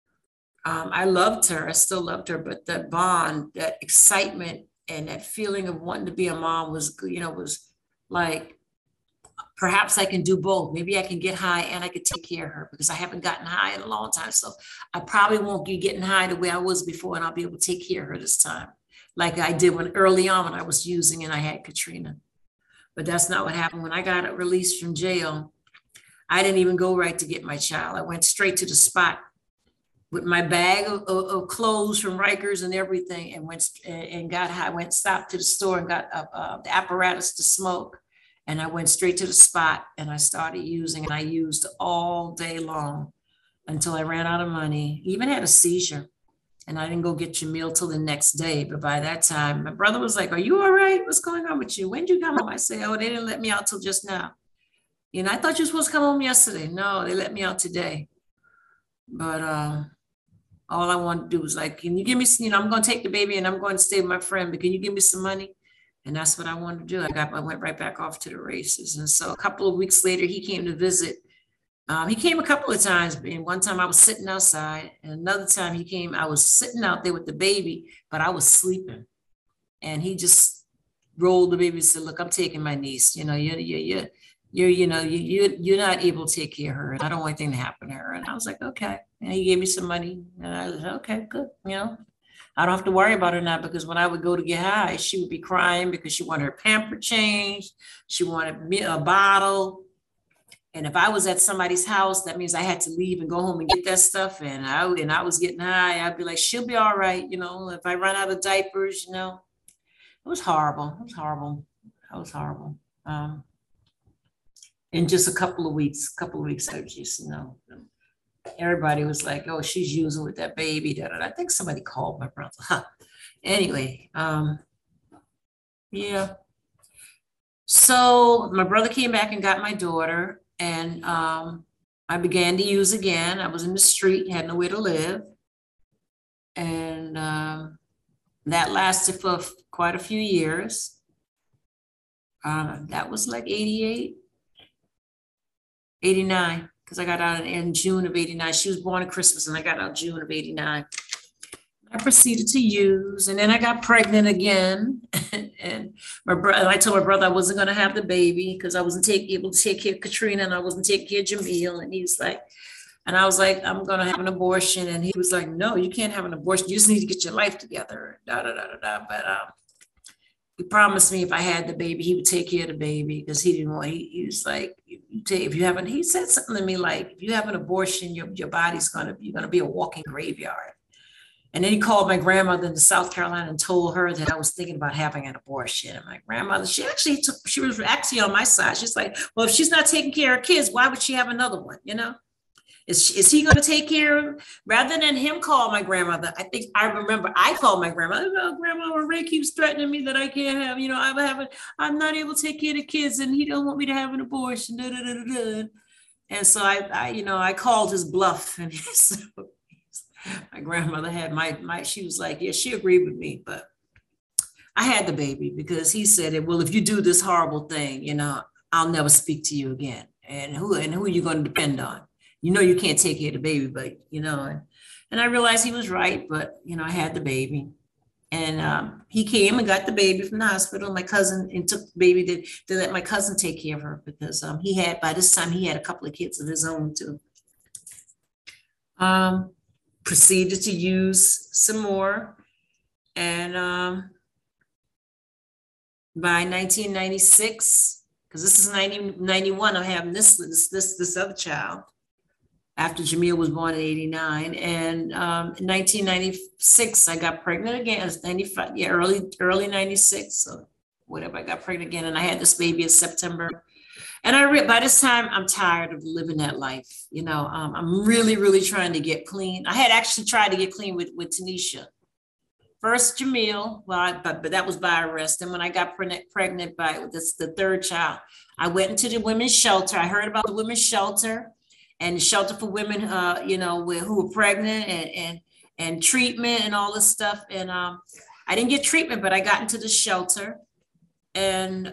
I loved her. I still loved her. But that bond, that excitement, and that feeling of wanting to be a mom was, you know, was like, perhaps I can do both. Maybe I can get high and I could take care of her because I haven't gotten high in a long time. So I probably won't be getting high the way I was before, and I'll be able to take care of her this time, like I did early on when I was using and I had Katrina. But that's not what happened. When I got released from jail, I didn't even go right to get my child. I went straight to the spot with my bag of clothes from Rikers and everything, and went and got high. Went stopped to the store and got the apparatus to smoke. And I went straight to the spot and I started using, and I used all day long until I ran out of money, even had a seizure. And I didn't go get your meal till the next day. But by that time, my brother was like, are you all right? What's going on with you? When did you come home? I say, oh, they didn't let me out till just now. You know, I thought you were supposed to come home yesterday. No, they let me out today. But all I wanted to do was like, can you give me, you know, I'm going to take the baby and I'm going to stay with my friend, but can you give me some money? And that's what I wanted to do. I went right back off to the races. And so a couple of weeks later, he came to visit. He came a couple of times. And one time I was sitting outside, and another time he came, I was sitting out there with the baby, but I was sleeping. And he just rolled the baby and said, look, I'm taking my niece. You know, you're not able to take care of her. And I don't want anything to happen to her. And I was like, okay. And he gave me some money. And I was like, okay, good. You know, I don't have to worry about her now, because when I would go to get high, she would be crying because she wanted her pamper changed. She wanted a bottle. And if I was at somebody's house, that means I had to leave and go home and get that stuff. And I was getting high. I'd be like, she'll be all right. You know, if I run out of diapers, you know, it was horrible. It was horrible. It was horrible. In just a couple of weeks, I just, you know, everybody was like, oh, she's using with that baby. I think somebody called my brother. Huh. Anyway, yeah. So my brother came back and got my daughter, and I began to use again. I was in the street, had nowhere to live. And that lasted for quite a few years. That was like 88, 89, because I got out in June of 89. She was born at Christmas and I got out June of 89. I proceeded to use, and then I got pregnant again. And I told my brother I wasn't gonna have the baby because I wasn't able to take care of Katrina and I wasn't taking care of Jamil. And he's like, and I was like, I'm gonna have an abortion. And he was like, no, you can't have an abortion. You just need to get your life together. Da, da, da, da, da. But he promised me if I had the baby, he would take care of the baby because he didn't want, he was like, if you haven't, he said something to me like, if you have an abortion, your body's you're gonna be a walking graveyard. And then he called my grandmother in South Carolina and told her that I was thinking about having an abortion. And my grandmother, she was actually on my side. She's like, well, if she's not taking care of kids, why would she have another one? You know, is he going to take care of, rather than him call my grandmother? I think I remember I called my grandmother. Oh, Grandma Ray keeps threatening me that I can't have, you know, I'm not able to take care of kids and he don't want me to have an abortion. Da, da, da, da, da. And so I called his bluff. And so my grandmother had she was like, yeah, she agreed with me, but I had the baby because he said, well, if you do this horrible thing, you know, I'll never speak to you again. And who are you going to depend on? You know, you can't take care of the baby, but you know, and I realized he was right, but you know, I had the baby. And he came and got the baby from the hospital. My cousin, and took the baby to let my cousin take care of her because by this time he had a couple of kids of his own too. Proceeded to use some more. And by 1996, because this is 91, I'm having this other child after Jamil was born in 89. And in 1996, I got pregnant again. It was 95, yeah, early 96, so whatever, I got pregnant again. And I had this baby in September. And by this time, I'm tired of living that life. You know, I'm really, really trying to get clean. I had actually tried to get clean with Tanisha. First Jamil, but that was by arrest. And when I got pregnant by the third child, I went into the women's shelter. I heard about the women's shelter and the shelter for women, you know, who were pregnant and treatment and all this stuff. And I didn't get treatment, but I got into the shelter. And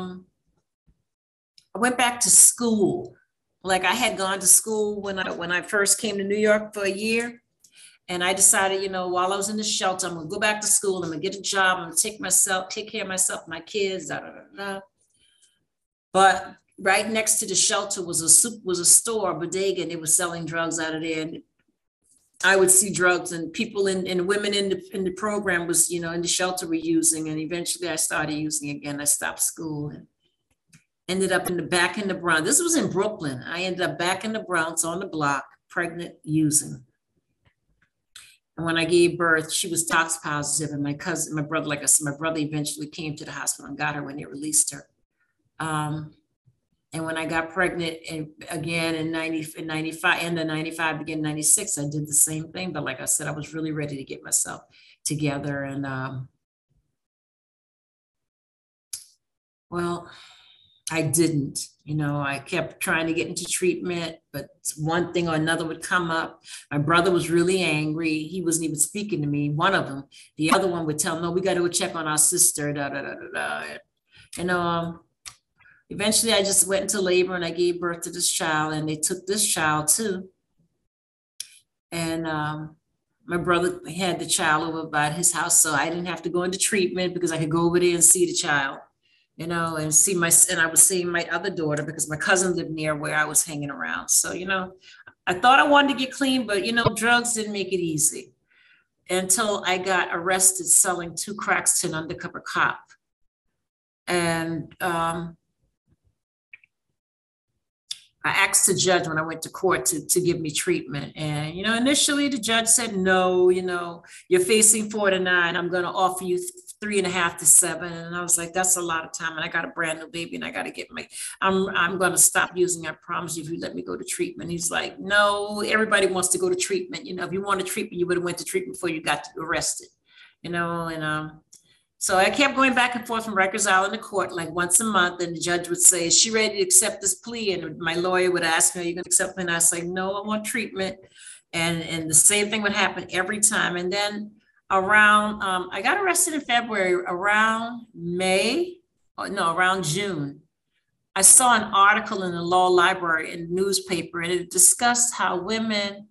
I went back to school. Like I had gone to school when I first came to New York for a year. And I decided, you know, while I was in the shelter, I'm gonna go back to school, I'm gonna get a job, I'm gonna take care of myself, my kids, da, da, da, da. But right next to the shelter was a store, a bodega, and they were selling drugs out of there. And I would see drugs and people and women in the program was, you know, in the shelter were using. And eventually I started using again. I stopped school and ended up back in the Bronx. This was in Brooklyn. I ended up back in the Bronx on the block, pregnant, using. And when I gave birth, she was tox positive. And my brother, like I said, my brother eventually came to the hospital and got her when they released her. And when I got pregnant again in 95, end of 95, begin 96, I did the same thing. But like I said, I was really ready to get myself together. And well, I didn't, you know, I kept trying to get into treatment, but one thing or another would come up. My brother was really angry. He wasn't even speaking to me, one of them. The other one would tell him, no, we got to go check on our sister, da, da, da, da, da. And eventually I just went into labor and I gave birth to this child, and they took this child too. And my brother had the child over by his house, so I didn't have to go into treatment because I could go over there and see the child. You know, and I was seeing my other daughter because my cousin lived near where I was hanging around. So, you know, I thought I wanted to get clean, but, you know, drugs didn't make it easy until I got arrested selling 2 cracks to an undercover cop. And I asked the judge when I went to court to give me treatment. And, you know, initially the judge said, no, you know, you're facing 4 to 9. I'm going to offer you 3.5 to 7. And I was like, that's a lot of time. And I got a brand new baby and I got to get I'm going to stop using. I promise you, if you let me go to treatment. He's like, no, everybody wants to go to treatment. You know, if you want to treatment, you would have went to treatment before you got arrested, you know, and, so I kept going back and forth from Rikers Island to court like once a month, and the judge would say, is she ready to accept this plea? And my lawyer would ask me, are you going to accept it? And I was like, no, I want treatment. And the same thing would happen every time. And then around, I got arrested in February, around June. I saw an article in the law library in the newspaper, and it discussed how women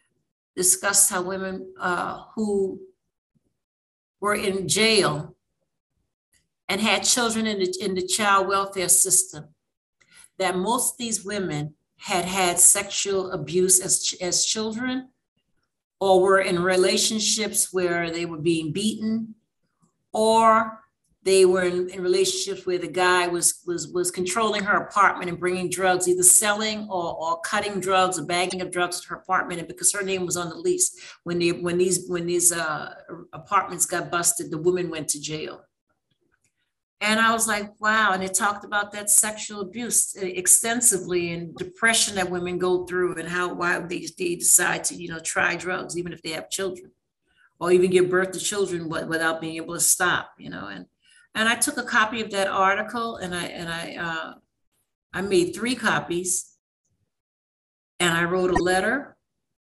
who were in jail and had children in the child welfare system, that most of these women had had sexual abuse as children, or were in relationships where they were being beaten, or they were in relationships where the guy was controlling her apartment and bringing drugs, either selling or cutting drugs or bagging of drugs to her apartment. And because her name was on the lease, when these apartments got busted, the woman went to jail. And I was like, wow. And it talked about that sexual abuse extensively, and depression that women go through, and why they decide to, try drugs, even if they have children, or even give birth to children without being able to stop, And I took a copy of that article, and I made 3 copies, and I wrote a letter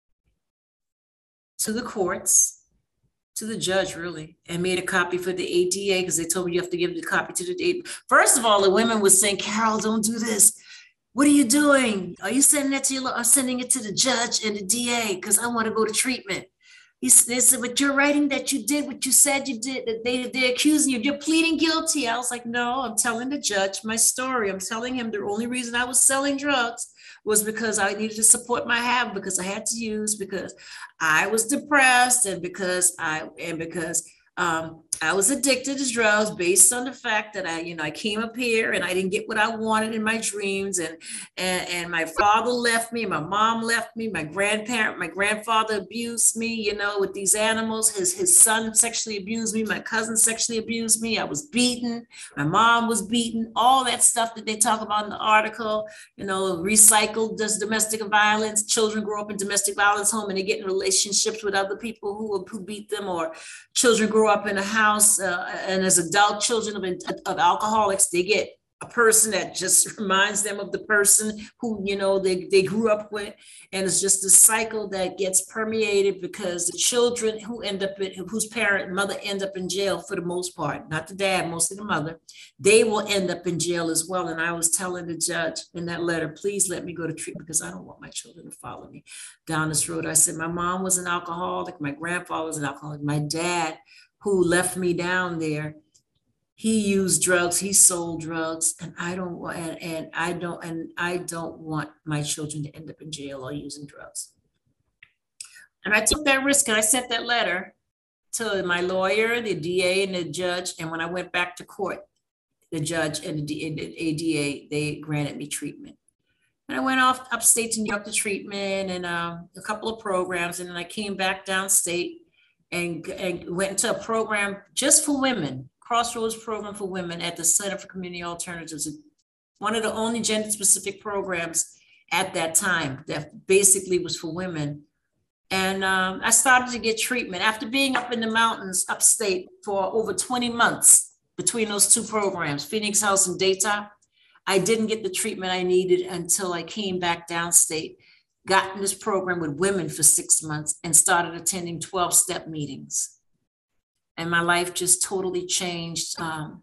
to the courts, to the judge really, and made a copy for the ADA, because they told me you have to give the copy to the ADA. First of all, the women were saying, Carol, don't do this. What are you doing? Are you sending that to I'm sending it to the judge and the DA because I want to go to treatment. They said, but you're writing that you did what you said you did, that they're accusing you, you're pleading guilty. I was like, no, I'm telling the judge my story. I'm telling him the only reason I was selling drugs was because I needed to support my habit, because I had to use, because I was depressed, and because I was addicted to drugs, based on the fact that I came up here and I didn't get what I wanted in my dreams, and my father left me, my mom left me, my grandfather abused me, with these animals. His son sexually abused me, my cousin sexually abused me, I was beaten, my mom was beaten, all that stuff that they talk about in the article, recycled does domestic violence. Children grow up in domestic violence home and they get in relationships with other people who beat them, or children grow up in a house and as adult children of alcoholics, they get a person that just reminds them of the person who, they grew up with. And it's just a cycle that gets permeated, because the children whose mother end up in jail, for the most part, not the dad, mostly the mother, they will end up in jail as well. And I was telling the judge in that letter, please let me go to treatment, because I don't want my children to follow me down this road. I said, my mom was an alcoholic, my grandfather was an alcoholic, my dad, who left me down there, he used drugs, he sold drugs, and I don't want my children to end up in jail or using drugs. And I took that risk, and I sent that letter to my lawyer, the DA, and the judge. And when I went back to court, the judge and the ADA, they granted me treatment. And I went off upstate to New York to treatment and a couple of programs, and then I came back downstate and went into a program just for women, Crossroads program for women at the Center for Community Alternatives. One of the only gender-specific programs at that time that basically was for women. And I started to get treatment after being up in the mountains upstate for over 20 months between those 2 programs, Phoenix House and Daytop. I didn't get the treatment I needed until I came back downstate, got in this program with women for 6 months, and started attending 12-step meetings. And my life just totally changed.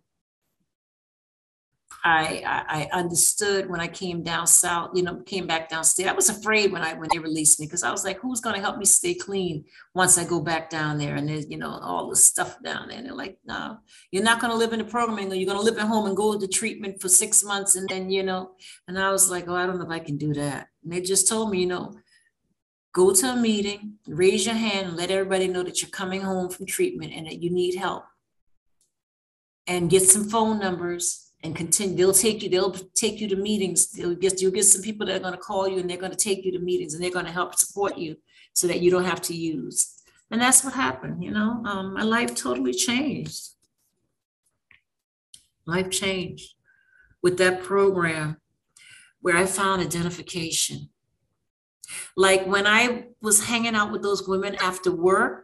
I understood when I came down south, came back downstate. I was afraid when they released me, because I was like, who's going to help me stay clean once I go back down there? And there's, all this stuff down there. And they're like, no, you're not going to live in the program anymore. You're going to live at home and go to treatment for 6 months. And then, and I was like, oh, I don't know if I can do that. And they just told me, go to a meeting, raise your hand, and let everybody know that you're coming home from treatment and that you need help. And get some phone numbers and continue. They'll take you to meetings. You'll get some people that are going to call you, and they're going to take you to meetings, and they're going to help support you so that you don't have to use. And that's what happened. My life totally changed. Life changed with that program, where I found identification. Like when I was hanging out with those women after work,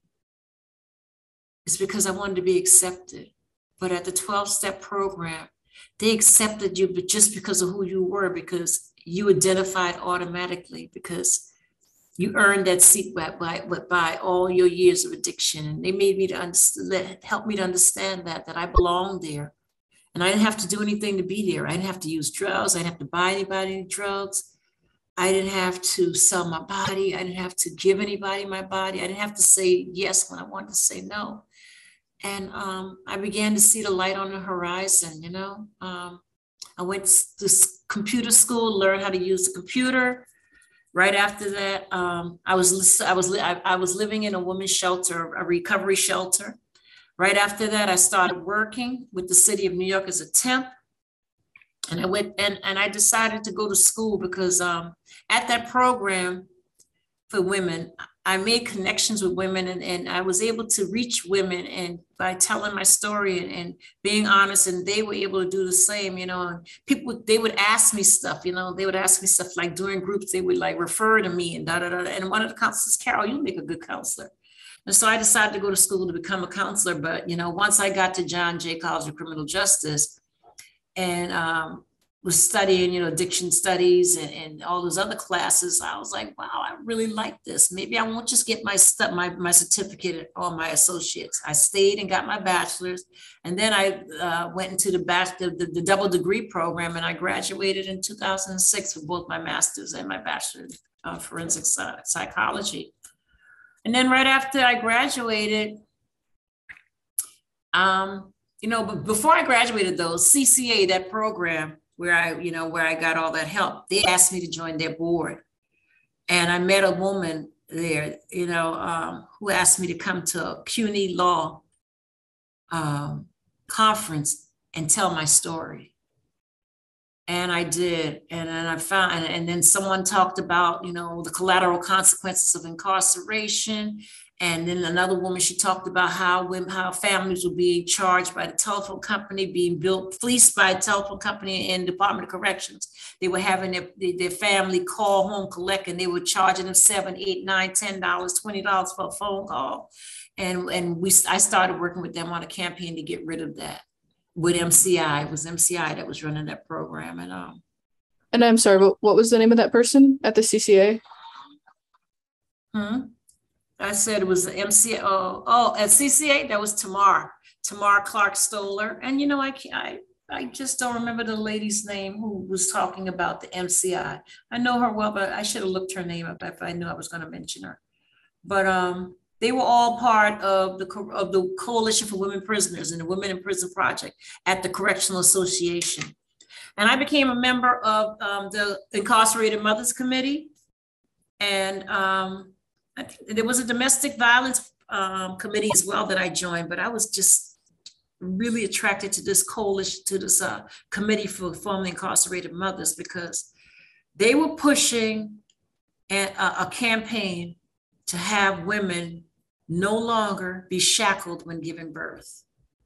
it's because I wanted to be accepted. But at the 12-step program, they accepted you, but just because of who you were, because you identified automatically, because You earned that seat by all your years of addiction. And they made me to understand, help me to understand that I belonged there. And I didn't have to do anything to be there. I didn't have to use drugs. I didn't have to buy anybody any drugs. I didn't have to sell my body. I didn't have to give anybody my body. I didn't have to say yes when I wanted to say no. And I began to see the light on the horizon, you know. I went to computer school, learned how to use the computer. Right after that, I was living in a women's shelter, a recovery shelter. Right after that, I started working with the city of New York as a temp. And I went and I decided to go to school because at that program for women, I made connections with women and I was able to reach women and by telling my story and being honest, and they were able to do the same, you know, and people, they would ask me stuff, you know, they would ask me stuff like during groups, they would like refer to me and da, da, da. And one of the counselors, Carol, you make a good counselor. And so I decided to go to school to become a counselor. But, you know, once I got to John Jay College of Criminal Justice and was studying, you know, addiction studies and all those other classes, I was like, wow, I really like this. Maybe I won't just get my certificate or my associates. I stayed and got my bachelor's. And then I went into the double degree program and I graduated in 2006 with both my master's and my bachelor's of forensic psychology. And then right after I graduated, you know, but before I graduated though, CCA, that program where I got all that help, they asked me to join their board. And I met a woman there, you know, who asked me to come to a CUNY Law conference and tell my story. And I did, and then I found, and then someone talked about, you know, the collateral consequences of incarceration. And then another woman, she talked about how families were being charged by the telephone company, being fleeced by a telephone company in Department of Corrections. They were having their family call home, collect, and they were charging them $7, $8, $9, $10, $20 for a phone call. And I started working with them on a campaign to get rid of that. With MCI, it was MCI that was running that program. And I'm sorry, but what was the name of that person at the CCA? I said it was the MCI. Oh, at CCA, that was Tamar Clark Stoller. And you know, I just don't remember the lady's name who was talking about the MCI. I know her well, but I should have looked her name up if I knew I was going to mention her. But they were all part of the Coalition for Women Prisoners and the Women in Prison Project at the Correctional Association. And I became a member of the Incarcerated Mothers Committee. And I think there was a domestic violence committee as well that I joined, but I was just really attracted to this coalition, to this committee for formerly incarcerated mothers, because they were pushing a campaign to have women no longer be shackled when giving birth.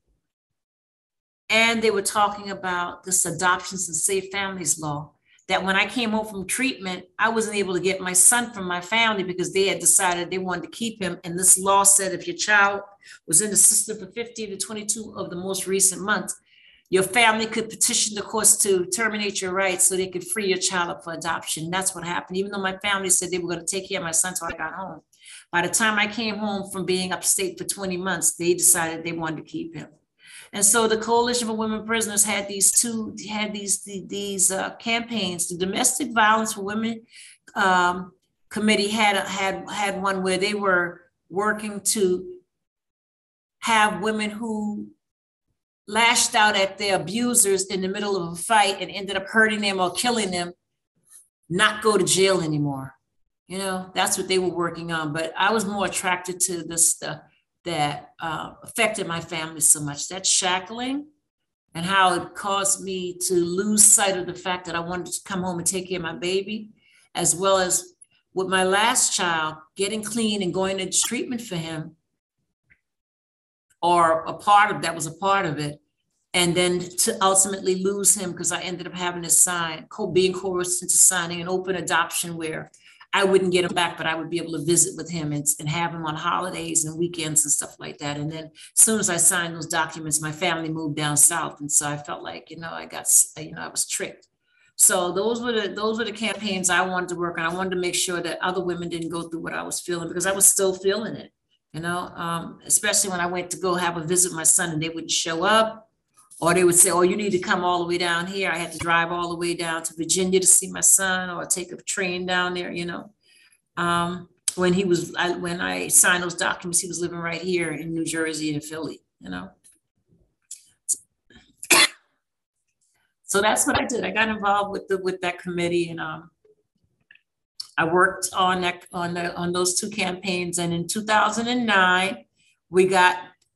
And they were talking about this adoptions and safe families law, that when I came home from treatment, I wasn't able to get my son from my family because they had decided they wanted to keep him. And this law said if your child was in the system for 15 to 22 of the most recent months, your family could petition the courts to terminate your rights so they could free your child up for adoption. That's what happened. Even though my family said they were going to take care of my son till I got home. By the time I came home from being upstate for 20 months, they decided they wanted to keep him. And so the Coalition for Women Prisoners had these campaigns. The Domestic Violence for Women Committee had one where they were working to have women who lashed out at their abusers in the middle of a fight and ended up hurting them or killing them, not go to jail anymore. You know, that's what they were working on. But I was more attracted to the stuff that affected my family so much, that shackling and how it caused me to lose sight of the fact that I wanted to come home and take care of my baby, as well as with my last child, getting clean and going into treatment for him, or a part of it. And then to ultimately lose him because I ended up having to being coerced into signing an open adoption where I wouldn't get him back, but I would be able to visit with him and have him on holidays and weekends and stuff like that. And then as soon as I signed those documents, my family moved down south. And so I felt like, I was tricked. So those were the campaigns I wanted to work on. I wanted to make sure that other women didn't go through what I was feeling, because I was still feeling it, especially when I went to go have a visit with my son and they wouldn't show up, or they would say, oh, you need to come all the way down here. I had to drive all the way down to Virginia to see my son, or take a train down there, when I signed those documents, he was living right here in New Jersey and Philly, So that's what I did. I got involved with that committee, and I worked on those two campaigns. And in 2009, we got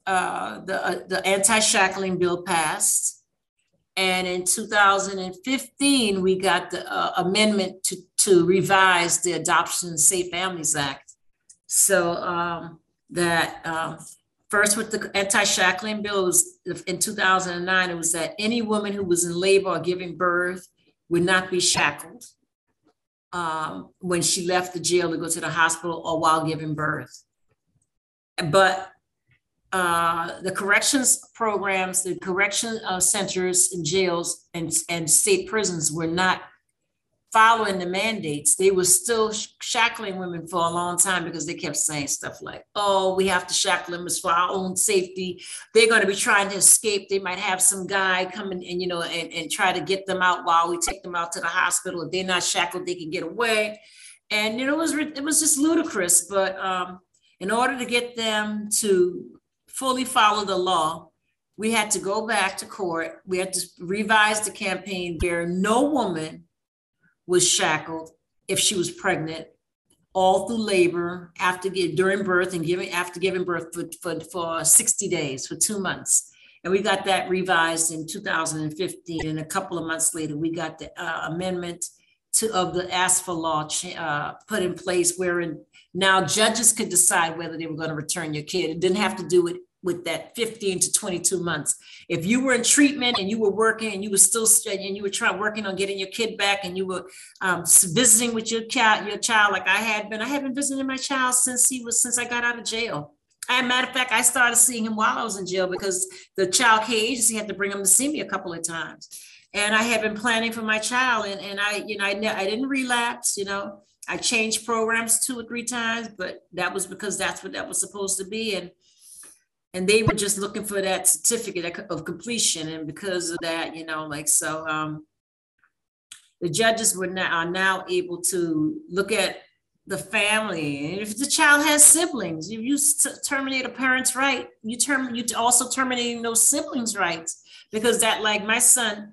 the anti-shackling bill passed, and in 2015, we got the amendment to revise the Adoption and Safe Families Act. So first, with the anti-shackling bill, was in 2009, it was that any woman who was in labor or giving birth would not be shackled when she left the jail to go to the hospital or while giving birth. But the corrections programs, the correction centers and jails and state prisons were not following the mandates. They were still shackling women for a long time, because they kept saying stuff like, oh, we have to shackle them for our own safety. They're going to be trying to escape. They might have some guy come in and try to get them out while we take them out to the hospital. If they're not shackled, they can get away. And it was just ludicrous. But in order to get them to fully follow the law, we had to go back to court. We had to revise the campaign where no woman was shackled if she was pregnant, all through labor, during birth, and after giving birth for 60 days, for 2 months. And we got that revised in 2015. And a couple of months later, we got the amendment of the ASFA law put in place, wherein now judges could decide whether they were going to return your kid. It didn't have to do with that 15 to 22 months. If you were in treatment and you were working and you were still studying, and you were working on getting your kid back, and you were visiting with your child, like I had been visiting my child since I got out of jail. Matter of fact, I started seeing him while I was in jail, because the child care agency had to bring him to see me a couple of times. And I had been planning for my child, and I didn't relapse. I changed programs 2 or 3 times, but that was because that's what that was supposed to be. And they were just looking for that certificate of completion. And because of that, the judges are now able to look at the family. And if the child has siblings, if you terminate a parent's right, you also terminating those siblings' rights, because that, like my son,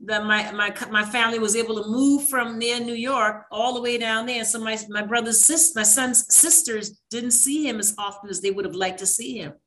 my family was able to move from near New York all the way down there. So my son's sisters didn't see him as often as they would have liked to see him.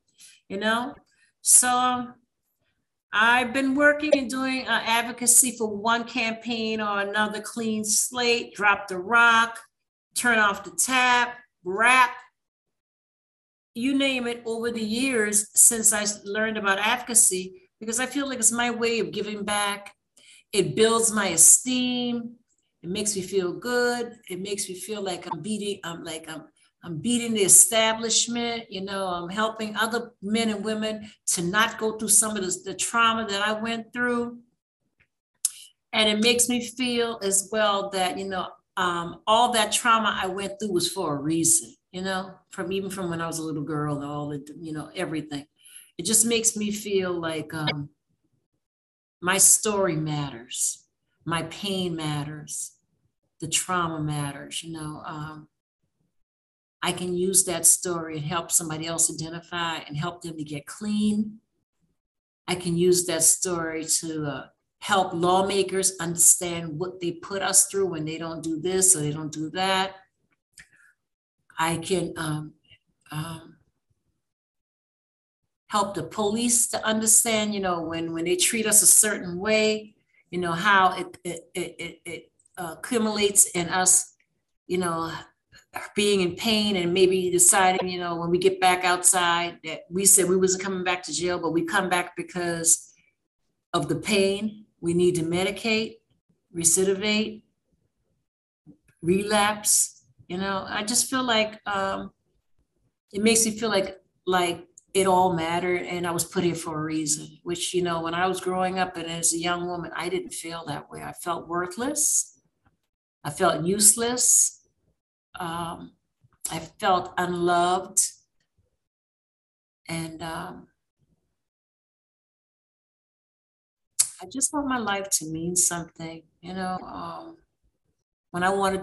So I've been working and doing advocacy for one campaign or another: Clean Slate, Drop the Rock, Turn Off the Tap, RAP, you name it, over the years since I learned about advocacy, because I feel like it's my way of giving back. It builds my esteem. It makes me feel good. It makes me feel like I'm beating the establishment. I'm helping other men and women to not go through some of the trauma that I went through. And it makes me feel as well that, all that trauma I went through was for a reason, from when I was a little girl, and all the, everything. It just makes me feel like my story matters. My pain matters. The trauma matters, I can use that story and help somebody else identify and help them to get clean. I can use that story to help lawmakers understand what they put us through when they don't do this or they don't do that. I can help the police to understand, when they treat us a certain way, how it accumulates in us, being in pain, and maybe deciding, when we get back outside, that we said we wasn't coming back to jail, but we come back because of the pain. We need to medicate, recidivate, relapse. I just feel like it makes me feel like it all mattered and I was put here for a reason, which, you know, when I was growing up and as a young woman, I didn't feel that way. I felt worthless. I felt useless. I felt unloved. And I just want my life to mean something, you know. When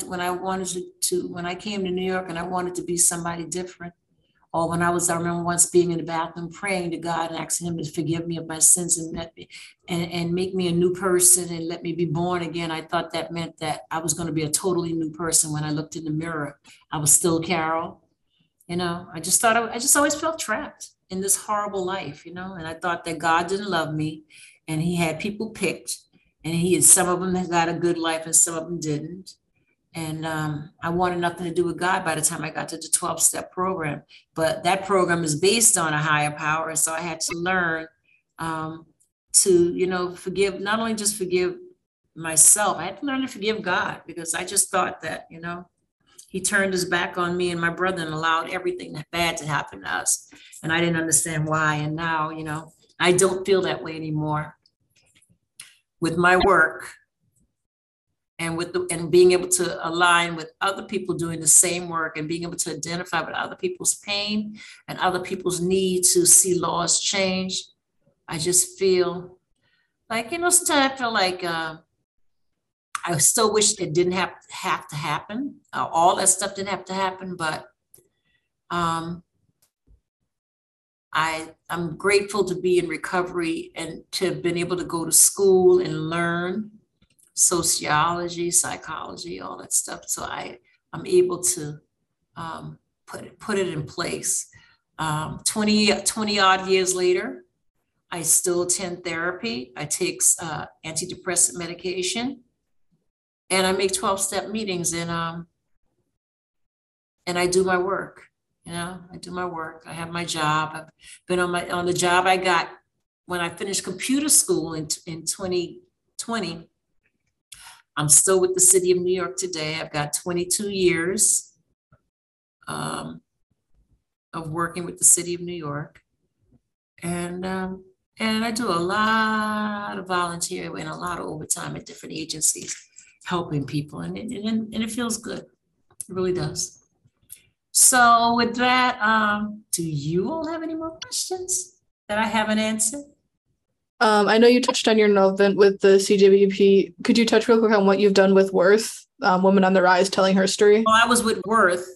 I came to New York and I wanted to be somebody different, or I remember once being in the bathroom praying to God and asking him to forgive me of my sins and make me a new person and let me be born again. I thought that meant that I was going to be a totally new person. When I looked in the mirror, I was still Carol. You know, I just always felt trapped in this horrible life, you know, and I thought that God didn't love me and he had people picked and some of them had got a good life and some of them didn't. And I wanted nothing to do with God by the time I got to the 12-step program. But that program is based on a higher power. So I had to learn to, you know, forgive, not only just forgive myself, I had to learn to forgive God, because I just thought that, you know, he turned his back on me and my brother and allowed everything bad to happen to us. And I didn't understand why. And now, you know, I don't feel that way anymore. With my work, and being able to align with other people doing the same work and being able to identify with other people's pain and other people's need to see laws change, I just feel like, you know, sometimes I feel like I still wish it didn't have to happen. All that stuff didn't have to happen, but I'm grateful to be in recovery and to have been able to go to school and learn sociology, psychology, all that stuff. So I'm able to put it in place. 20 odd years later, I still attend therapy. I take antidepressant medication, and I make 12-step meetings, and I do my work. You know, I do my work. I have my job. I've been on the job I got when I finished computer school in 2020. I'm still with the city of New York today. I've got 22 years of working with the city of New York. And I do a lot of volunteer and a lot of overtime at different agencies, helping people. And it feels good. It really does. So with that, do you all have any more questions that I haven't answered? I know you touched on your involvement with the CWP. Could you touch real quick on what you've done with Worth, Women on the Rise, telling her story? Well, I was with Worth.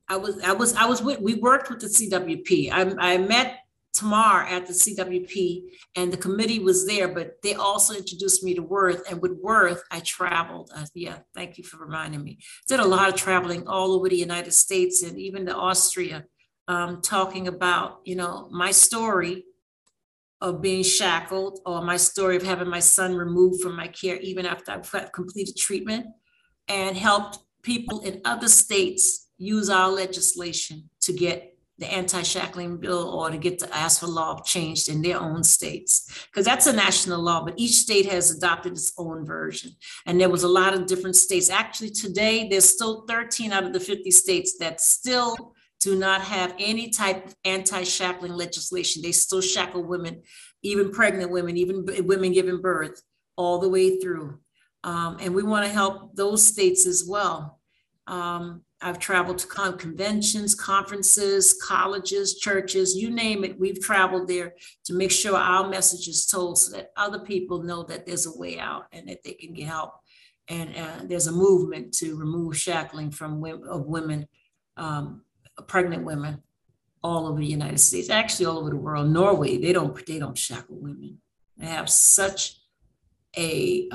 We worked with the CWP. I met Tamar at the CWP and the committee was there, but they also introduced me to Worth. And with Worth, I traveled. Yeah, thank you for reminding me. Did a lot of traveling all over the United States and even to Austria, talking about, you know, my story of being shackled, or my story of having my son removed from my care even after I've completed treatment, and helped people in other states use our legislation to get the anti-shackling bill or to get the ask for law changed in their own states. Because that's a national law, but each state has adopted its own version. And there was a lot of different states. Actually, today, there's still 13 out of the 50 states that still do not have any type of anti-shackling legislation. They still shackle women, even pregnant women, even women giving birth, all the way through. And we want to help those states as well. I've traveled to conventions, conferences, colleges, churches, you name it. We've traveled there to make sure our message is told so that other people know that there's a way out and that they can get help. And there's a movement to remove shackling of women, pregnant women all over the United States, actually all over the world. Norway, they don't shackle women. They have such a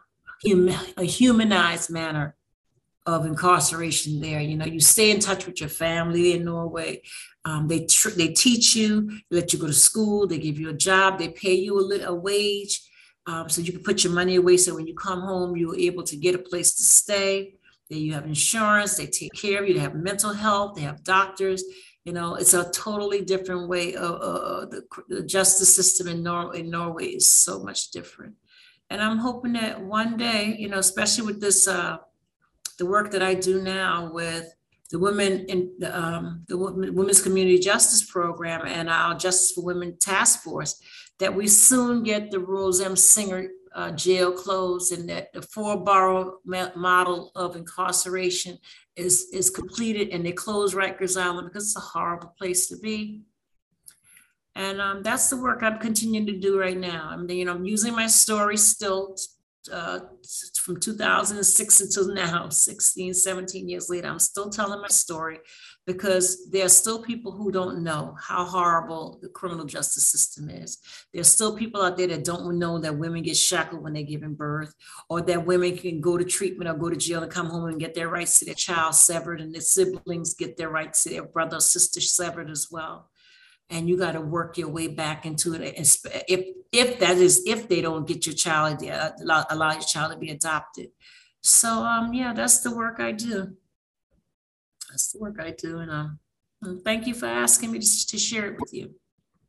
humanized manner of incarceration there. You know, you stay in touch with your family in Norway. They teach you, they let you go to school, they give you a job, they pay you a wage so you can put your money away. So when you come home, you're able to get a place to stay. You have insurance, they take care of you, they have mental health, they have doctors. You know, it's a totally different way of the justice system in Norway is so much different. And I'm hoping that one day, you know, especially with this, the work that I do now with the women in the Women's Community Justice Program and our Justice for Women Task Force, that we soon get the Rose M. Singer jail closed, and that the 4-borough model of incarceration is completed, and they close Rikers Island because it's a horrible place to be. And that's the work I'm continuing to do right now. I'm using my story still from 2006 until now, 16, 17 years later. I'm still telling my story because there are still people who don't know how horrible the criminal justice system is. There's still people out there that don't know that women get shackled when they're giving birth, or that women can go to treatment or go to jail and come home and get their rights to their child severed, and their siblings get their rights to their brother or sister severed as well. And you got to work your way back into it. If they don't get your child, allow your child to be adopted. So yeah, that's the work I do. That's the work I do. And thank you for asking me to share it with you.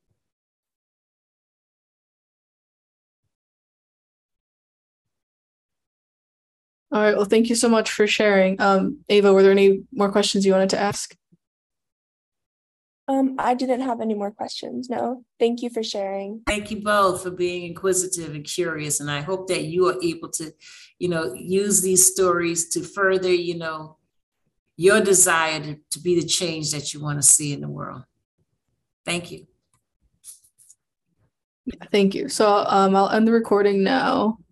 All right, well, thank you so much for sharing. Ava, were there any more questions you wanted to ask? I didn't have any more questions. No, thank you for sharing. Thank you both for being inquisitive and curious. And I hope that you are able to, use these stories to further, your desire to be the change that you want to see in the world. Thank you. Thank you. So I'll end the recording now.